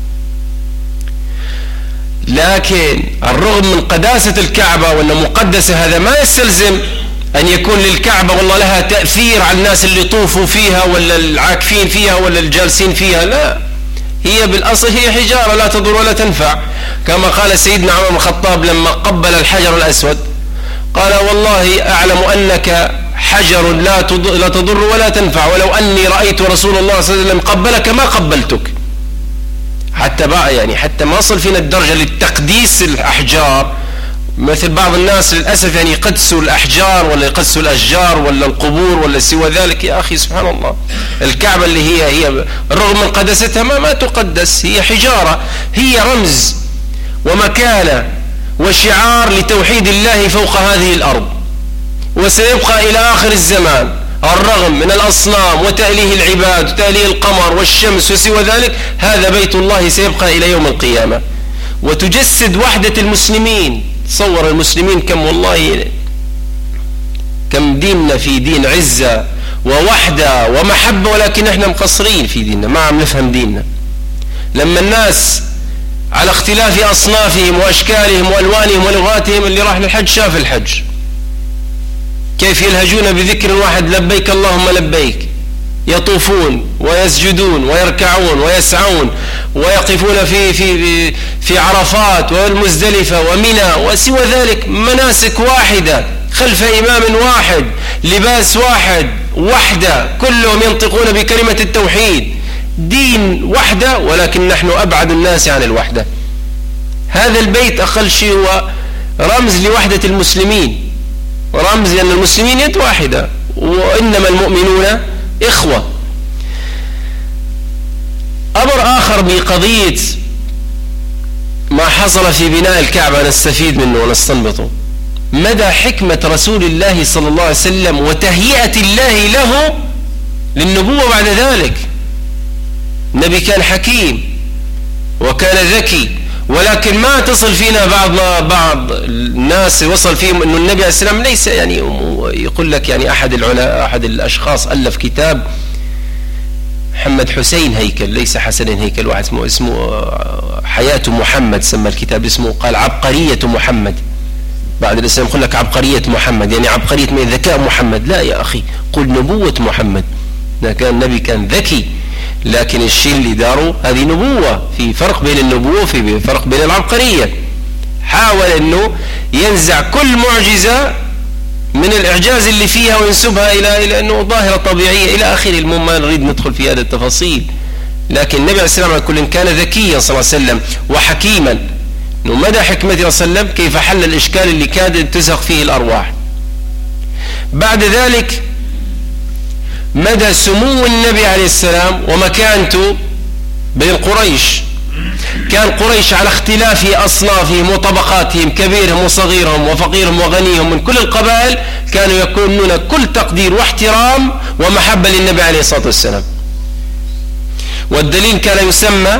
لكن الرغم من قداسة الكعبة وأنه مقدسة، هذا ما يستلزم أن يكون للكعبة والله لها تأثير على الناس اللي طوفوا فيها ولا العاكفين فيها ولا الجالسين فيها، لا، هي بالأصل هي حجارة لا تضر ولا تنفع، كما قال سيدنا عمر بن الخطاب لما قبل الحجر الأسود قال والله أعلم أنك حجر لا تضر ولا تنفع، ولو أني رأيت رسول الله صلى الله عليه وسلم قبلك ما قبلتك. حتى بقى يعني حتى ما وصل فينا الدرجة للتقديس الأحجار، مثل بعض الناس للأسف يعني يقدسوا الأحجار ولا يقدسوا الأشجار ولا القبور ولا سوى ذلك. يا أخي سبحان الله، الكعبة اللي هي رغم من قدستها ما تقدس، هي حجارة، هي رمز ومكانة وشعار لتوحيد الله فوق هذه الأرض، وسيبقى إلى آخر الزمان الرغم من الأصنام وتأليه العباد وتأليه القمر والشمس وسوى ذلك، هذا بيت الله سيبقى إلى يوم القيامة، وتجسد وحدة المسلمين. تصور المسلمين كم ديننا في دين عزة ووحدة ومحبة، ولكن احنا مقصرين في ديننا، ما عم نفهم ديننا. لما الناس على اختلاف أصنافهم وأشكالهم وألوانهم ولغاتهم، اللي راح للحج شاف الحج كيف يلهجون بذكر واحد لبيك اللهم لبيك، يطوفون ويسجدون ويركعون ويسعون ويقفون في عرفات والمزدلفة ومنى وسوى ذلك، مناسك واحدة خلف إمام واحد، لباس واحد، وحدة، كلهم ينطقون بكلمة التوحيد، دين وحدة، ولكن نحن أبعد الناس عن الوحدة. هذا البيت أقل شيء هو رمز لوحدة المسلمين، ورمز لأن المسلمين يد واحدة، وإنما المؤمنون إخوة. أمر آخر بقضية ما حصل في بناء الكعبة نستفيد منه ونستنبطه مدى حكمة رسول الله صلى الله عليه وسلم وتهيئة الله له للنبوة بعد ذلك. النبي كان حكيم وكان ذكي، ولكن ما تصل فينا بعض الناس وصل فيهم أنه النبي عليه السلام ليس يعني يقول لك يعني أحد الأشخاص ألف كتاب محمد حسين هيكل، ليس حسن هيكل، واحد اسمه حياة محمد، سمى الكتاب اسمه قال عبقرية محمد. بعد الإسلام يقول لك عبقرية محمد، يعني عبقرية من ذكاء محمد. لا يا أخي، قل نبوة محمد. النبي كان ذكي، لكن الشيء اللي داره هذه نبوة، في فرق بين النبوة في فرق بين العبقرية. حاول أنه ينزع كل معجزة من الإعجاز اللي فيها وينسبها إلى أنه ظاهرة طبيعية إلى آخره. المهم ما نريد ندخل في هذه التفاصيل، لكن النبي عليه السلام على كل كان ذكيا صلى الله عليه وسلم وحكيما، أنه مدى حكمته صلى الله عليه وسلم كيف حل الإشكال اللي كادت تزهق فيه الأرواح. بعد ذلك مدى سمو النبي عليه السلام ومكانته بين قريش. كان قريش على اختلاف أصنافهم وطبقاتهم، كبيرهم وصغيرهم وفقيرهم وغنيهم، من كل القبائل كانوا يكونون كل تقدير واحترام ومحبة للنبي عليه الصلاة والسلام. والدليل كان يسمى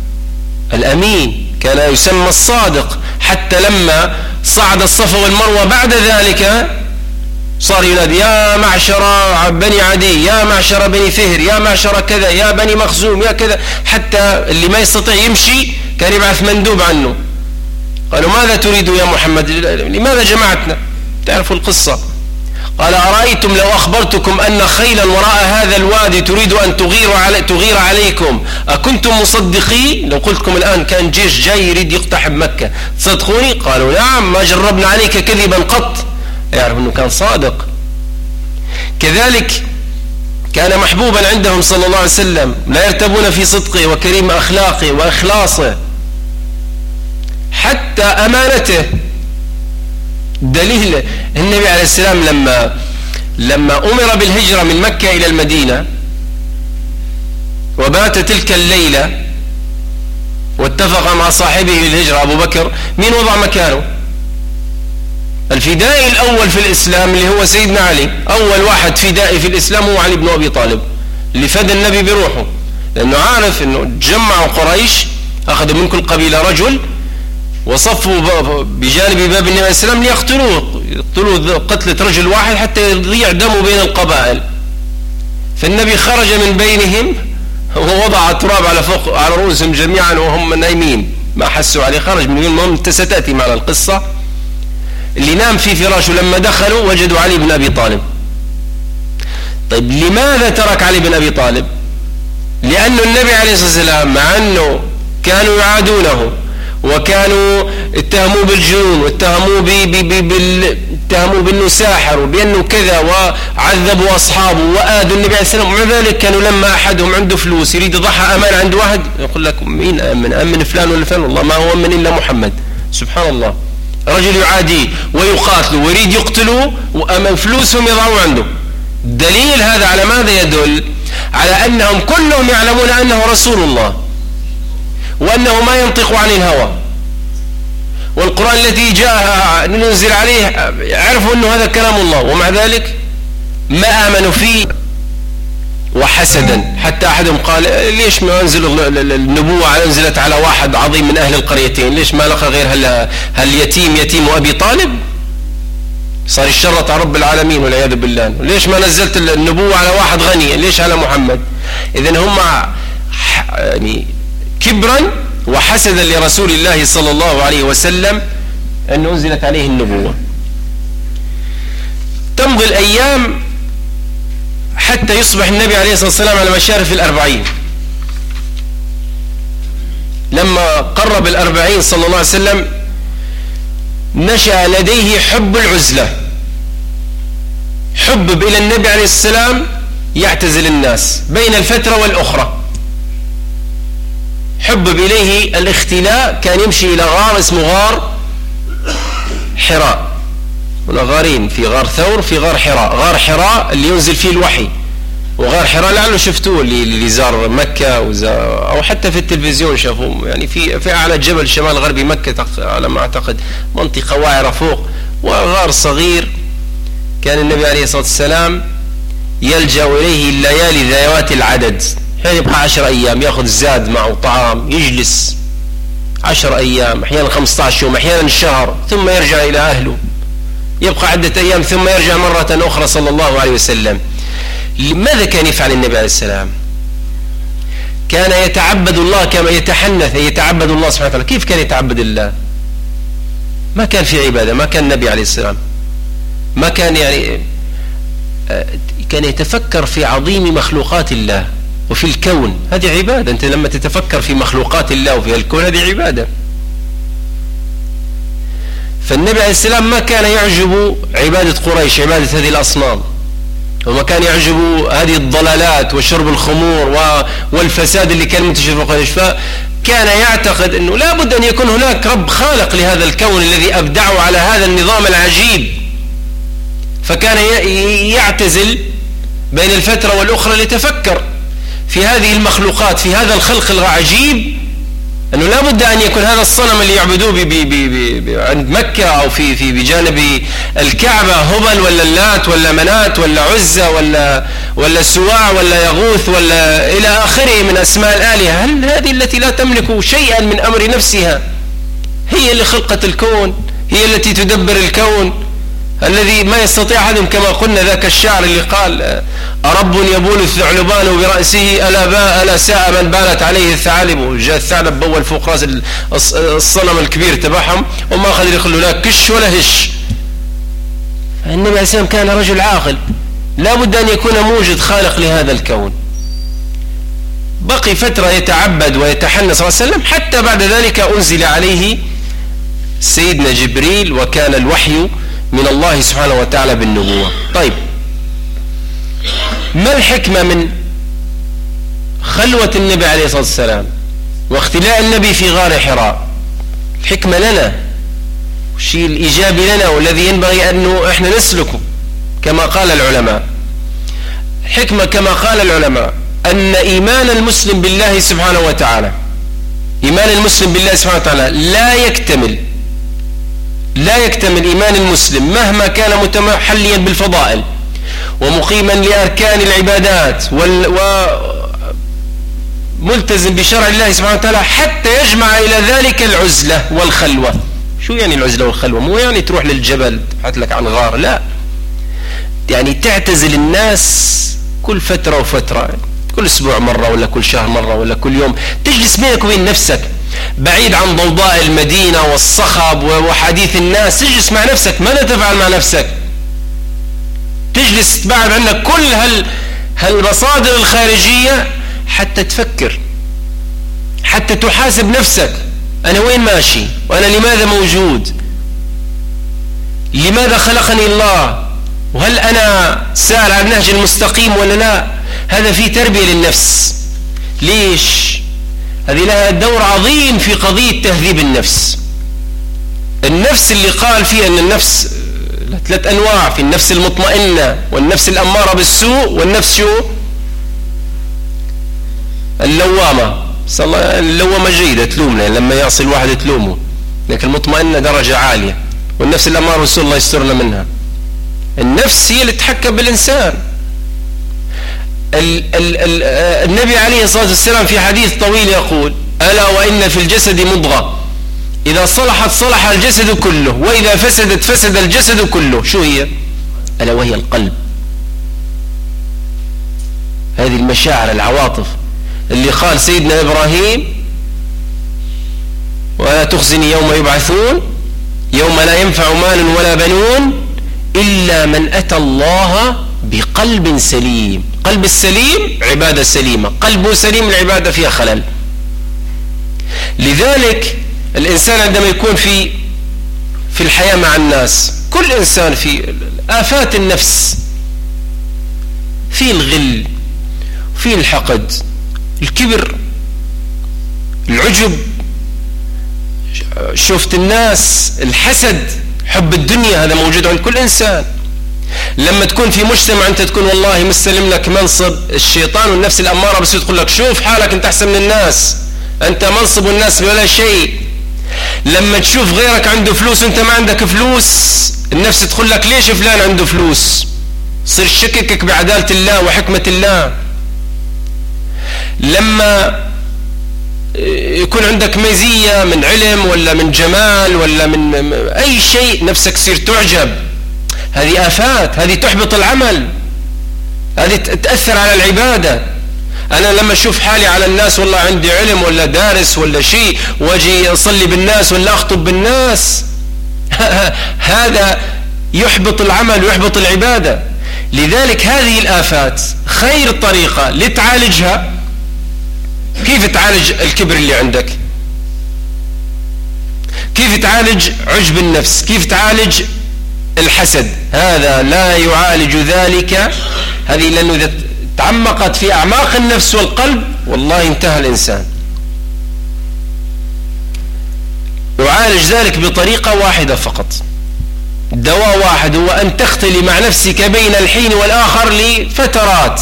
الأمين، كان يسمى الصادق، حتى لما صعد الصفا والمروة بعد ذلك صار ينادي يا معشر بني عدي، يا معشر بني فهر، يا معشر كذا، يا بني مخزوم، يا كذا، حتى اللي ما يستطيع يمشي كان يبعث مندوب عنه. قالوا ماذا تريد يا محمد؟ لماذا جمعتنا؟ تعرفوا القصة. قال أرأيتم لو أخبرتكم أن خيلا وراء هذا الوادي تريد أن تغير عليكم أكنتم مصدقين؟ لو قلت لكم الآن كان جيش جاي يريد يقتحم مكة تصدقوني؟ قالوا نعم، ما جربنا عليك كذبا قط. يعرف أنه كان صادق. كذلك كان محبوبا عندهم صلى الله عليه وسلم، لا يرتبون في صدقه وكريم أخلاقه وإخلاصه، حتى أمانته. دليل النبي عليه السلام لما أمر بالهجرة من مكة إلى المدينة وبات تلك الليلة واتفق مع صاحبه الهجرة أبو بكر، مين وضع مكانه؟ الفدائي الأول في الإسلام اللي هو سيدنا علي. أول واحد فدائي في الإسلام هو علي بن أبي طالب اللي فدى النبي بروحه، لأنه عارف أنه جمعوا قريش، أخذوا من كل قبيلة رجل وصفوا بجانب باب النبي عليه السلام ليقتلوا قتلة رجل واحد حتى يضيع دمه بين القبائل. فالنبي خرج من بينهم ووضع التراب على رؤوسهم جميعا وهم نايمين ما حسوا عليه. خرج من المهم ستأتي معنا القصة. اللي نام في فراشه لما دخلوا وجدوا علي بن أبي طالب. طيب لماذا ترك علي بن أبي طالب؟ لأن النبي عليه الصلاة والسلام مع أنه كانوا يعادونه وكانوا اتهموه بالجنون واتهموه بأنه ساحر وبأنه كذا وعذبوا أصحابه وآذوا النبي عليه السلام، ومع ذلك كانوا لما أحدهم عنده فلوس يريد يضحى أمان عند واحد يقول لك مين أمن فلان ولا فلان، والله ما هو أمن إلا محمد. سبحان الله، رجل يعاديه ويقاتله ويريد يقتله وأمن فلوسهم يضعوا عنده. دليل هذا على ماذا يدل؟ على أنهم كلهم يعلمون أنه رسول الله وأنه ما ينطق عن الهوى، والقرآن الذي جاء ننزل عليه عرفوا أنه هذا كلام الله، ومع ذلك ما آمنوا فيه وحسدا. حتى أحدهم قال ليش ما أنزل النبوة أنزلت على واحد عظيم من أهل القريتين، ليش ما لقى غير هل يتيم أبي طالب؟ صار يشرط على رب العالمين والعياذ بالله. ليش ما نزلت النبوة على واحد غني، ليش على محمد؟ إذن هم يعني كبرا وحسدا لرسول الله صلى الله عليه وسلم أن أنزلت عليه النبوة. تمضي الأيام حتى يصبح النبي عليه الصلاة والسلام على مشارف 40. لما قرب 40 صلى الله عليه وسلم نشأ لديه حب العزلة، حبب إلى النبي عليه السلام يعتزل الناس بين الفترة والأخرى، حبب إليه الاختلاء. كان يمشي إلى غار اسمه غار حراء، هنا غارين، في غار ثور في غار حراء. غار حراء اللي ينزل فيه الوحي، وغار حراء لعله شفتوه اللي زار مكة أو حتى في التلفزيون شافوه، يعني في أعلى جبل شمال غربي مكة على ما أعتقد، منطقة وعرة فوق، وغار صغير كان النبي عليه الصلاة والسلام يلجأ إليه الليالي ذوات العدد. يعني يبقى 10 أيام يأخذ زاد معه طعام، يجلس 10 أيام، أحيانا 15 يوم، أحيانا شهر، ثم يرجع إلى أهله، يبقى عدة أيام ثم يرجع مرة أخرى صلى الله عليه وسلم. ماذا كان يفعل النبي عليه السلام؟ كان يتعبد الله كما يتعبد الله سبحانه وتعالى. كيف كان يتعبد الله؟ ما كان في عبادة، ما كان النبي عليه السلام ما كان كان يتفكر في عظيم مخلوقات الله وفي الكون. هذه عبادة، أنت لما تتفكر في مخلوقات الله وفي الكون هذه عبادة. فالنبي عليه السلام ما كان يعجب عبادة قريش، عبادة هذه الأصنام، وما كان يعجب هذه الضلالات وشرب الخمور والفساد اللي كان منتشر في قريش. فكان يعتقد أنه لا بد أن يكون هناك رب خالق لهذا الكون الذي أبدعه على هذا النظام العجيب. فكان يعتزل بين الفترة والأخرى ليتفكر في هذه المخلوقات، في هذا الخلق العجيب، أنه لا بد أن يكون هذا الصنم اللي يعبدوه عند مكة أو في بجانب الكعبة هبل ولا اللات ولا منات ولا عزة ولا سواع ولا يغوث ولا إلى آخره من أسماء الآلهة. هل هذه التي لا تملك شيئا من أمر نفسها هي اللي خلقت الكون، هي التي تدبر الكون، الذي ما يستطيع أحدهم كما قلنا ذاك الشاعر اللي قال أرب يبول الثعلبان برأسه ألا ساء من بالت عليه الثعالب. جاء الثعلب بول فوق راس الصنم الكبير تبعهم وما قدر يخلوا لا كش ولا هش. النبي عليه السلام كان رجل عاقل، لا بد أن يكون موجد خالق لهذا الكون. بقي فترة يتعبد ويتحنى صلى الله عليه وسلم حتى بعد ذلك أنزل عليه سيدنا جبريل، وكان الوحي من الله سبحانه وتعالى بالنبوة. طيب، ما الحكمة من خلوة النبي عليه الصلاة والسلام واختلاء النبي في غار حراء؟ الحكمة لنا، الشيء الإيجابي لنا والذي ينبغي أنه إحنا نسلكه كما قال العلماء. الحكمة كما قال العلماء أن إيمان المسلم بالله سبحانه وتعالى، إيمان المسلم بالله سبحانه وتعالى لا يكتمل إيمان المسلم مهما كان متحليا بالفضائل ومقيما لأركان العبادات وملتزم بشرع الله سبحانه وتعالى حتى يجمع إلى ذلك العزلة والخلوة. شو يعني العزلة والخلوة؟ مو يعني تروح للجبل تبحث لك عن غار، لا، يعني تعتزل الناس كل فترة وفترة، كل أسبوع مرة ولا كل شهر مرة ولا كل يوم، تجلس بينك وبين نفسك بعيد عن ضوضاء المدينة والصخب وحديث الناس. تجلس مع نفسك، ماذا تفعل مع نفسك؟ تجلس تبعد عنك كل هالمصادر الخارجية حتى تفكر، حتى تحاسب نفسك، أنا وين ماشي؟ وأنا لماذا موجود؟ لماذا خلقني الله؟ وهل أنا سائر على النهج المستقيم ولا لا؟ هذا في تربية للنفس. ليش؟ هذه لها دور عظيم في قضية تهذيب النفس. النفس اللي قال فيها أن النفس 3 أنواع، في النفس المطمئنة والنفس الأمارة بالسوء والنفس شو؟ اللوامة. اللوامة جيدة تلومنا، لما يعصي الواحد تلومه، لكن المطمئنة درجة عالية، والنفس الأمارة بالسوء الله يسترنا منها. النفس هي اللي تتحكم بالإنسان. النبي عليه الصلاة والسلام في حديث طويل يقول: ألا وإن في الجسد مضغة إذا صلحت صلح الجسد كله وإذا فسدت فسد الجسد كله. شو هي؟ ألا وهي القلب. هذه المشاعر، العواطف اللي قال سيدنا إبراهيم: ولا تخزني يوم يبعثون يوم لا ينفع مال ولا بنون إلا من أتى الله بقلب سليم. قلب السليم عبادة سليمة، قلبه سليم العبادة فيها خلل. لذلك الإنسان عندما يكون في الحياة مع الناس، كل إنسان في آفات النفس، في الغل، في الحقد، الكبر، العجب، شفت الناس، الحسد، حب الدنيا، هذا موجود عند كل إنسان. لما تكون في مجتمع أنت تكون والله مستلم لك منصب، الشيطان والنفس الأمارة بس تقول لك شوف حالك أنت أحسن من الناس، أنت منصب والناس ولا شيء. لما تشوف غيرك عنده فلوس وأنت ما عندك فلوس، النفس تقول لك ليش فلان عنده فلوس، صير شككك بعدالة الله وحكمة الله. لما يكون عندك مزية من علم ولا من جمال ولا من أي شيء، نفسك تصير تعجب. هذه آفات، هذه تحبط العمل، هذه تأثر على العبادة. أنا لما أشوف حالي على الناس والله عندي علم ولا دارس ولا شيء واجي أصلي بالناس ولا أخطب بالناس، هذا يحبط العمل ويحبط العبادة. لذلك هذه الآفات خير طريقة لتعالجها. كيف تعالج الكبر اللي عندك؟ كيف تعالج عجب النفس؟ كيف تعالج الحسد؟ هذا لا يعالج ذلك، هذه لأنه إذا تعمقت في أعماق النفس والقلب والله انتهى الإنسان. يعالج ذلك بطريقة واحدة فقط، دواء واحد، هو أن تختلي مع نفسك بين الحين والآخر لفترات،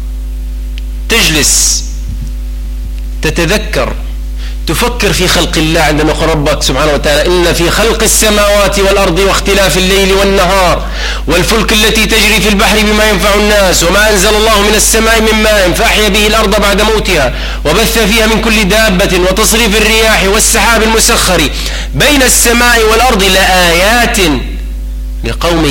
تجلس تتذكر، تفكر في خلق الله. عندما يقول ربك سبحانه وتعالى: إن في خلق السماوات والأرض واختلاف الليل والنهار والفلك التي تجري في البحر بما ينفع الناس وما أنزل الله من السماء من ماء فأحيا به الأرض بعد موتها وبث فيها من كل دابة وتصريف الرياح والسحاب المسخر بين السماء والأرض لآيات لقوم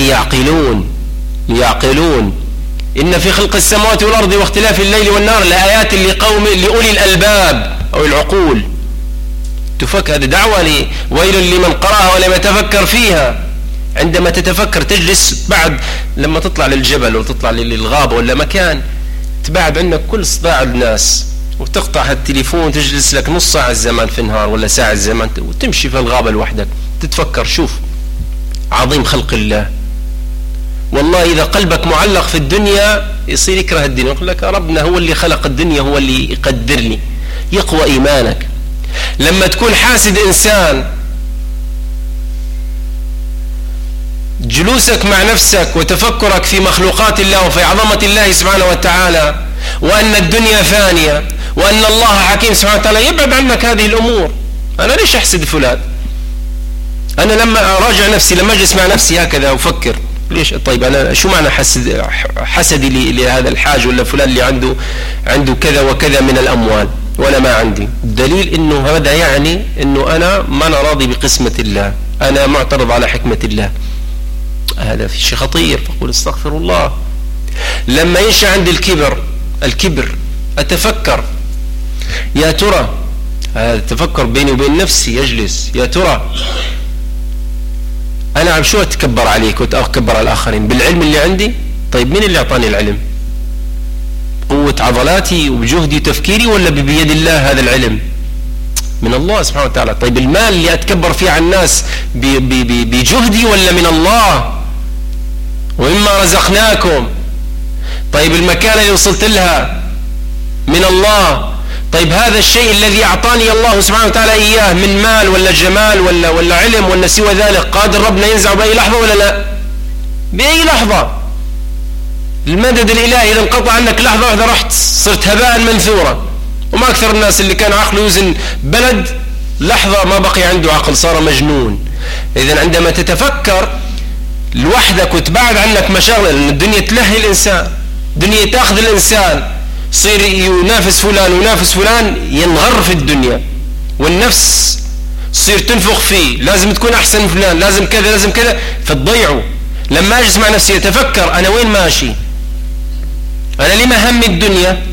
يعقلون. إن في خلق السماوات والأرض واختلاف الليل والنهار لآيات لأولي الألباب أو العقول. تفكر، هذه دعوة ويل لمن قرأها ولم يتفكر فيها. عندما تتفكر تجلس، بعد لما تطلع للجبل وتطلع للغابة ولا مكان، تبعد عنك كل صداع الناس وتقطع التليفون، تجلس لك نص ساعة الزمان في النهار ولا ساعة الزمان وتمشي في الغابة لوحدك تتفكر. شوف عظيم خلق الله. والله إذا قلبك معلق في الدنيا يصير يكره الدنيا، يقول لك ربنا هو اللي خلق الدنيا، هو اللي يقدرني. يقوى إيمانك. لما تكون حاسد إنسان جلوسك مع نفسك وتفكرك في مخلوقات الله وفي عظمة الله سبحانه وتعالى وأن الدنيا فانية وأن الله حكيم سبحانه وتعالى، يبعد عنك هذه الأمور. أنا ليش أحسد فلان؟ أنا لما أراجع نفسي، لما أجلس مع نفسي هكذا أفكر ليش؟ طيب أنا شو معنى حسدي لهذا الحاج ولا فلان اللي عنده كذا وكذا من الأموال وأنا ما عندي؟ الدليل إنه هذا يعني إنه أنا ما أنا راضي بقسمة الله، أنا معترض على حكمة الله. هذا في شيء خطير. فقول استغفر الله. لما ينشأ عندي الكبر أتفكر، يا ترى هذا التفكر بيني وبين نفسي، يجلس يا ترى أنا عم شو أتكبر عليك وأتكبر على الآخرين؟ بالعلم اللي عندي؟ طيب مين اللي أعطاني العلم؟ قوة عضلاتي وبجهدي وتفكيري ولا بيد الله هذا العلم؟ من الله سبحانه وتعالى. طيب المال اللي أتكبر فيه عن الناس بجهدي ولا من الله؟ ومما رزقناكم. طيب المكانة اللي وصلت لها من الله. طيب هذا الشيء الذي أعطاني الله سبحانه وتعالى إياه من مال ولا جمال ولا علم ولا سوى ذلك، قادر ربنا ينزع بأي لحظة ولا لا؟ بأي لحظة. المدد الإلهي إذا انقطع عنك لحظة واحدة رحت، صرت هباء منثورا. وما أكثر الناس اللي كان عقله يوزن بلد لحظة ما بقي عنده عقل، صار مجنون. إذن عندما تتفكر لوحدك وتبعد عنك مشاغل، لأن الدنيا تلهي الإنسان، الدنيا تأخذ الإنسان، صير ينافس فلان ينغر في الدنيا، والنفس صير تنفخ فيه، لازم تكون أحسن من فلان، لازم كذا لازم كذا، فتضيعه. لما أجلس مع نفسي أتفكر أنا وين ماشي، أنا لما هم الدنيا،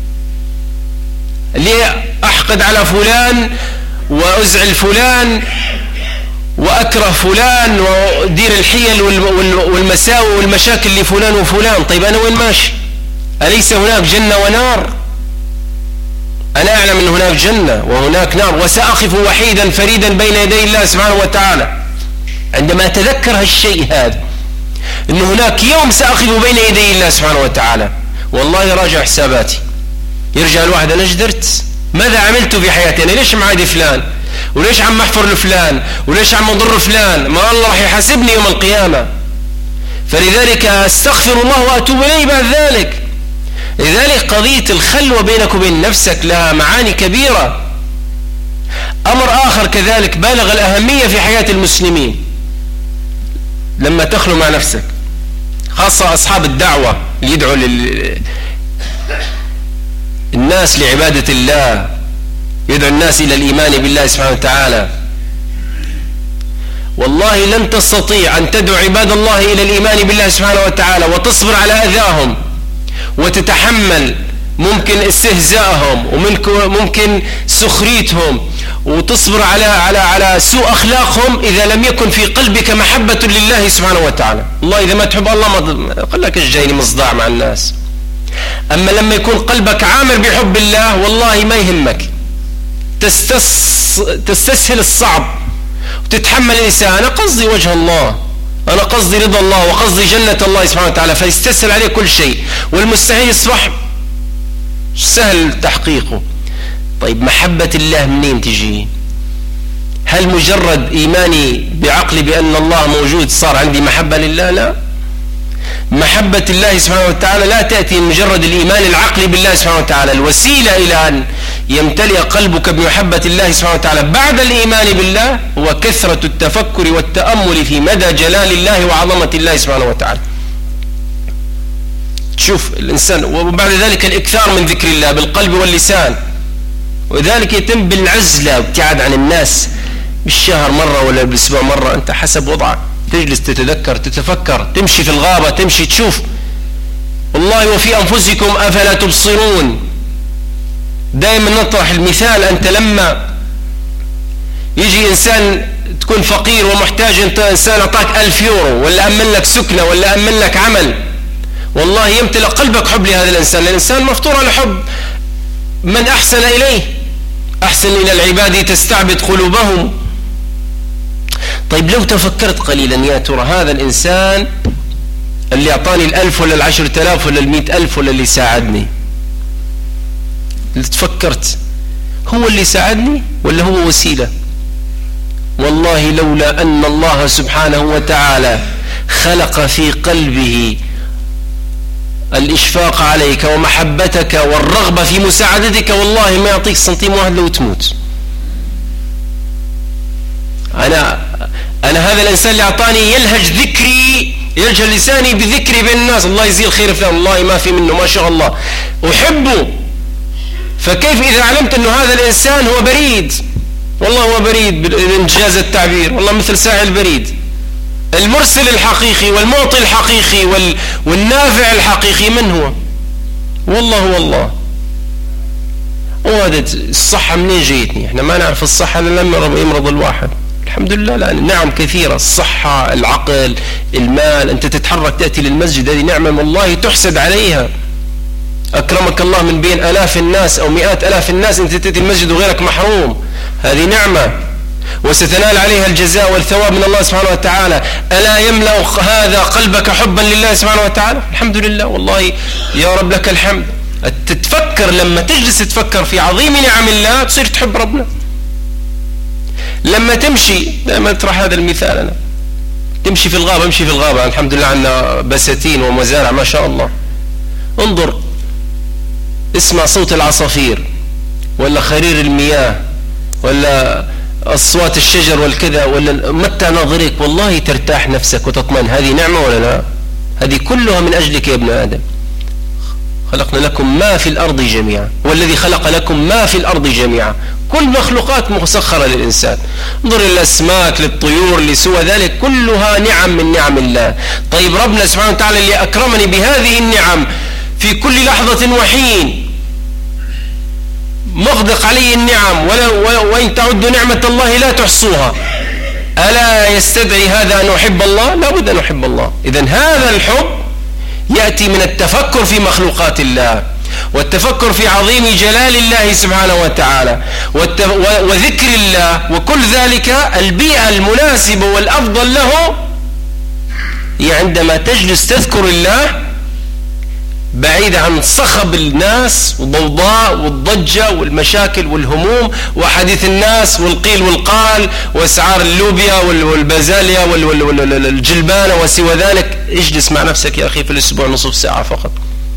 ليه أحقد على فلان وأزعل فلان وأكره فلان وأدير الحيل والمساوئ والمشاكل لفلان وفلان؟ طيب أنا وين ماشي؟ أليس هناك جنة ونار؟ أنا أعلم أن هناك جنة وهناك نار، وسأقف وحيدا فريدا بين يدي الله سبحانه وتعالى. عندما أتذكر هالشيء هذا، أن هناك يوم سأقف بين يدي الله سبحانه وتعالى، والله راجع حساباتي. يرجع الواحد أنا جدرت، ماذا عملت في حياتي؟ أنا ليش معادي فلان؟ وليش عم محفر لفلان؟ وليش عم أضر فلان؟ ما الله راح يحاسبني يوم القيامة. فلذلك أستغفر الله وأتوب إليه بعد ذلك. لذلك قضية الخلوة بينك وبين نفسك لها معاني كبيرة. أمر آخر كذلك بالغ الأهمية في حياة المسلمين، لما تخلو مع نفسك، خاصة أصحاب الدعوة اللي يدعوا الناس لعبادة الله، يدعو الناس إلى الإيمان بالله سبحانه وتعالى. والله لن تستطيع أن تدعو عباد الله إلى الإيمان بالله سبحانه وتعالى وتصبر على أذاهم وتتحمل ممكن استهزائهم وممكن سخريتهم وتصبر على سوء أخلاقهم إذا لم يكن في قلبك محبة لله سبحانه وتعالى. الله إذا ما تحب الله ما قال لك إيش جايني مصداع مع الناس. أما لما يكون قلبك عامر بحب الله والله ما يهمك، تستسهل الصعب وتتحمل الإنسان. أنا قصدي وجه الله، أنا قصدي رضا الله وقصدي جنة الله سبحانه وتعالى، فيستسهل عليه كل شيء، والمستحيل يصبح سهل تحقيقه. طيب محبة الله منين تجي؟ هل مجرد إيماني بعقلي بأن الله موجود صار عندي محبة لله؟ لا، محبة الله سبحانه وتعالى لا تأتي مجرد الإيمان العقلي بالله سبحانه وتعالى. الوسيلة إلى أن يمتلئ قلبك بمحبة الله سبحانه وتعالى بعد الإيمان بالله هو كثرة التفكر والتأمل في مدى جلال الله وعظمة الله سبحانه وتعالى. تشوف الإنسان، وبعد ذلك الإكثار من ذكر الله بالقلب واللسان، وذلك يتم بالعزلة وابتعاد عن الناس بالشهر مرة ولا بالأسبوع مرة، أنت حسب وضعك تجلس تتذكر تتفكر، تمشي في الغابة تمشي تشوف. والله وفي أنفسكم أفلا تبصرون. دائما نطرح المثال، أنت لما يجي إنسان تكون فقير ومحتاج، أنت إنسان أعطاك 1000 يورو ولا أمن لك سكنة ولا أمن لك عمل، والله يمتلئ قلبك حب لهذا الإنسان. الإنسان مفطور على حب من أحسن إليه، أحسن إلى العباد تستعبد قلوبهم. طيب لو تفكرت قليلا، يا ترى هذا الإنسان اللي أعطاني 1000 ولا 10,000 ولا 100,000 ولا اللي ساعدني، اللي تفكرت هو اللي ساعدني ولا هو وسيلة؟ والله لولا أن الله سبحانه وتعالى خلق في قلبه الإشفاق عليك ومحبتك والرغبة في مساعدتك، والله ما يعطيك سنتيم واحد لو تموت. أنا هذا الإنسان اللي أعطاني يلهج لساني بذكري بين الناس، الله يزيل خير فلان، والله ما في منه ما شاء الله، أحبه. فكيف إذا علمت أنه هذا الإنسان هو بريد، والله هو بريد بإنجاز التعبير، والله مثل ساعي البريد، المرسل الحقيقي والمعطي الحقيقي والنافع الحقيقي من هو؟ والله هو الله. وهذا الصحة منين جيتني؟ احنا ما نعرف الصحة لما يمرض الواحد. الحمد لله لأن نعم كثيرة، الصحة، العقل، المال، أنت تتحرك تأتي للمسجد، هذه نعمة والله تحسد عليها. أكرمك الله من بين آلاف الناس أو مئات آلاف الناس أنت تأتي المسجد وغيرك محروم، هذه نعمة وستنال عليها الجزاء والثواب من الله سبحانه وتعالى. ألا يملأ هذا قلبك حبا لله سبحانه وتعالى؟ الحمد لله والله يا رب لك الحمد. تتفكر لما تجلس تفكر في عظيم نعم الله تصير تحب ربنا. لما تمشي، دائما اطرح هذا المثال، أنا تمشي في الغابة، امشي في الغابة، الحمد لله عندنا بساتين ومزارع ما شاء الله، انظر اسمع صوت العصافير ولا خرير المياه ولا أصوات الشجر والكذا، ولا متى ناظرك والله ترتاح نفسك وتطمئن. هذه نعمة ولا لا؟ هذه كلها من أجلك يا ابن آدم. خلقنا لكم ما في الأرض جميعا، والذي خلق لكم ما في الأرض جميعا، كل مخلوقات مسخرة للإنسان. انظر للأسماك، للطيور، لسوى ذلك، كلها نعم من نعم الله. طيب ربنا سبحانه وتعالى اللي أكرمني بهذه النعم في كل لحظة وحين، مغدق علي النعم، وإن تعدوا نعمة الله لا تحصوها، ألا يستدعي هذا أن أحب الله؟ لا بد أن أحب الله. إذن هذا الحب يأتي من التفكر في مخلوقات الله، والتفكر في عظيم جلال الله سبحانه وتعالى، وذكر الله، وكل ذلك البيئة المناسبة والأفضل له هي عندما تجلس تذكر الله بعيد عن صخب الناس والضوضاء والضجة والمشاكل والهموم وحديث الناس والقيل والقال واسعار اللوبيا والبازاليا والجلبانة وسوى ذلك. اجلس مع نفسك يا أخي في الأسبوع نصف ساعة فقط،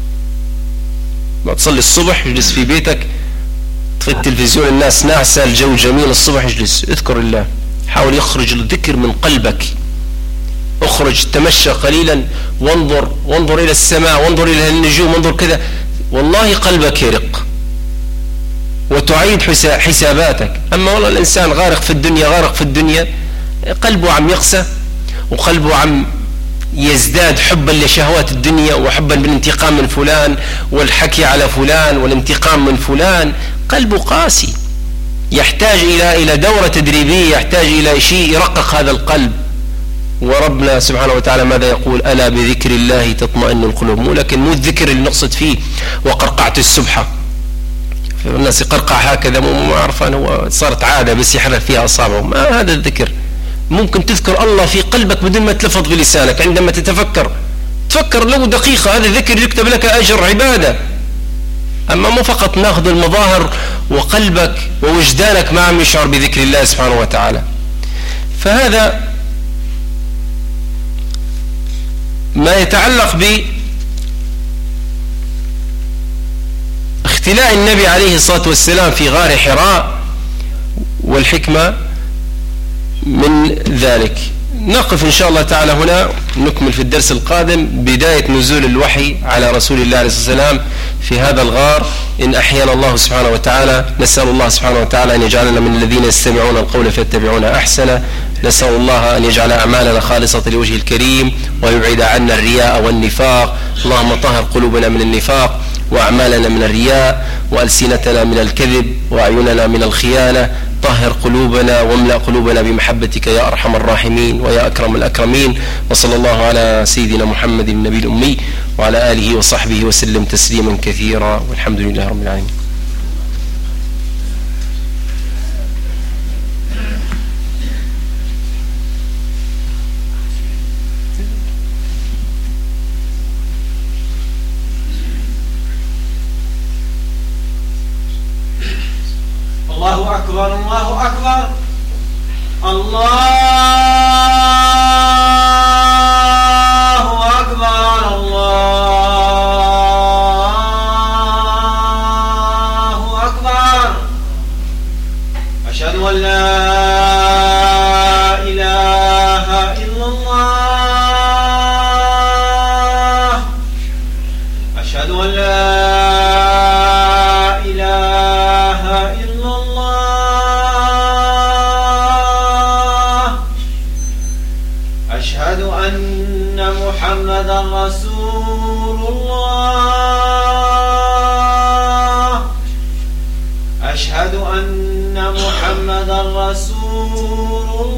ما تصلي الصبح اجلس في بيتك، تطفي التلفزيون، الناس ناعسة، الجو جميل، الصبح اجلس اذكر الله، حاول يخرج الذكر من قلبك، اخرج تمشى قليلا، وانظر إلى السماء، وانظر إلى النجوم، وانظر كذا، والله قلبك يرق وتعيد حساباتك. أما والله الإنسان غارق في الدنيا، قلبه عم يقسى، وقلبه عم يزداد حبا لشهوات الدنيا وحبا بالانتقام من فلان والحكي على فلان والانتقام من فلان، قلبه قاسي، يحتاج إلى دورة تدريبية، يحتاج إلى شيء يرقق هذا القلب. وربنا سبحانه وتعالى ماذا يقول؟ ألا بذكر الله تطمئن القلوب. لكن مو الذكر اللي نقصد فيه وقرقعت السبحة، الناس يقرقع هكذا مو عارفان، هو صارت عادة بس يحرك فيها أصابعه، ما هذا الذكر. ممكن تذكر الله في قلبك بدون ما تلفظ بلسانك، عندما تفكر لو دقيقة، هذا الذكر يكتب لك أجر عبادة. أما مو فقط ناخذ المظاهر وقلبك ووجدانك ما عم يشعر بذكر الله سبحانه وتعالى. فهذا ما يتعلق باختلاء النبي عليه الصلاة والسلام في غار حراء والحكمة من ذلك. نقف إن شاء الله تعالى هنا، نكمل في الدرس القادم بداية نزول الوحي على رسول الله عليه الصلاة والسلام في هذا الغار إن أحيانا الله سبحانه وتعالى. نسأل الله سبحانه وتعالى أن يجعلنا من الذين يستمعون القول فيتبعون أحسنه. نسأل الله أن يجعل أعمالنا خالصة لوجه الكريم ويبعد عنا الرياء والنفاق. اللهم طهر قلوبنا من النفاق، وأعمالنا من الرياء، وألسنتنا من الكذب، وأعيننا من الخيانة. طهر قلوبنا واملأ قلوبنا بمحبتك يا أرحم الراحمين ويا أكرم الأكرمين. وصلى الله على سيدنا محمد النبي الأمي وعلى آله وصحبه وسلم تسليما كثيرا، والحمد لله رب العالمين. الله أكبر الله أكبر الله نور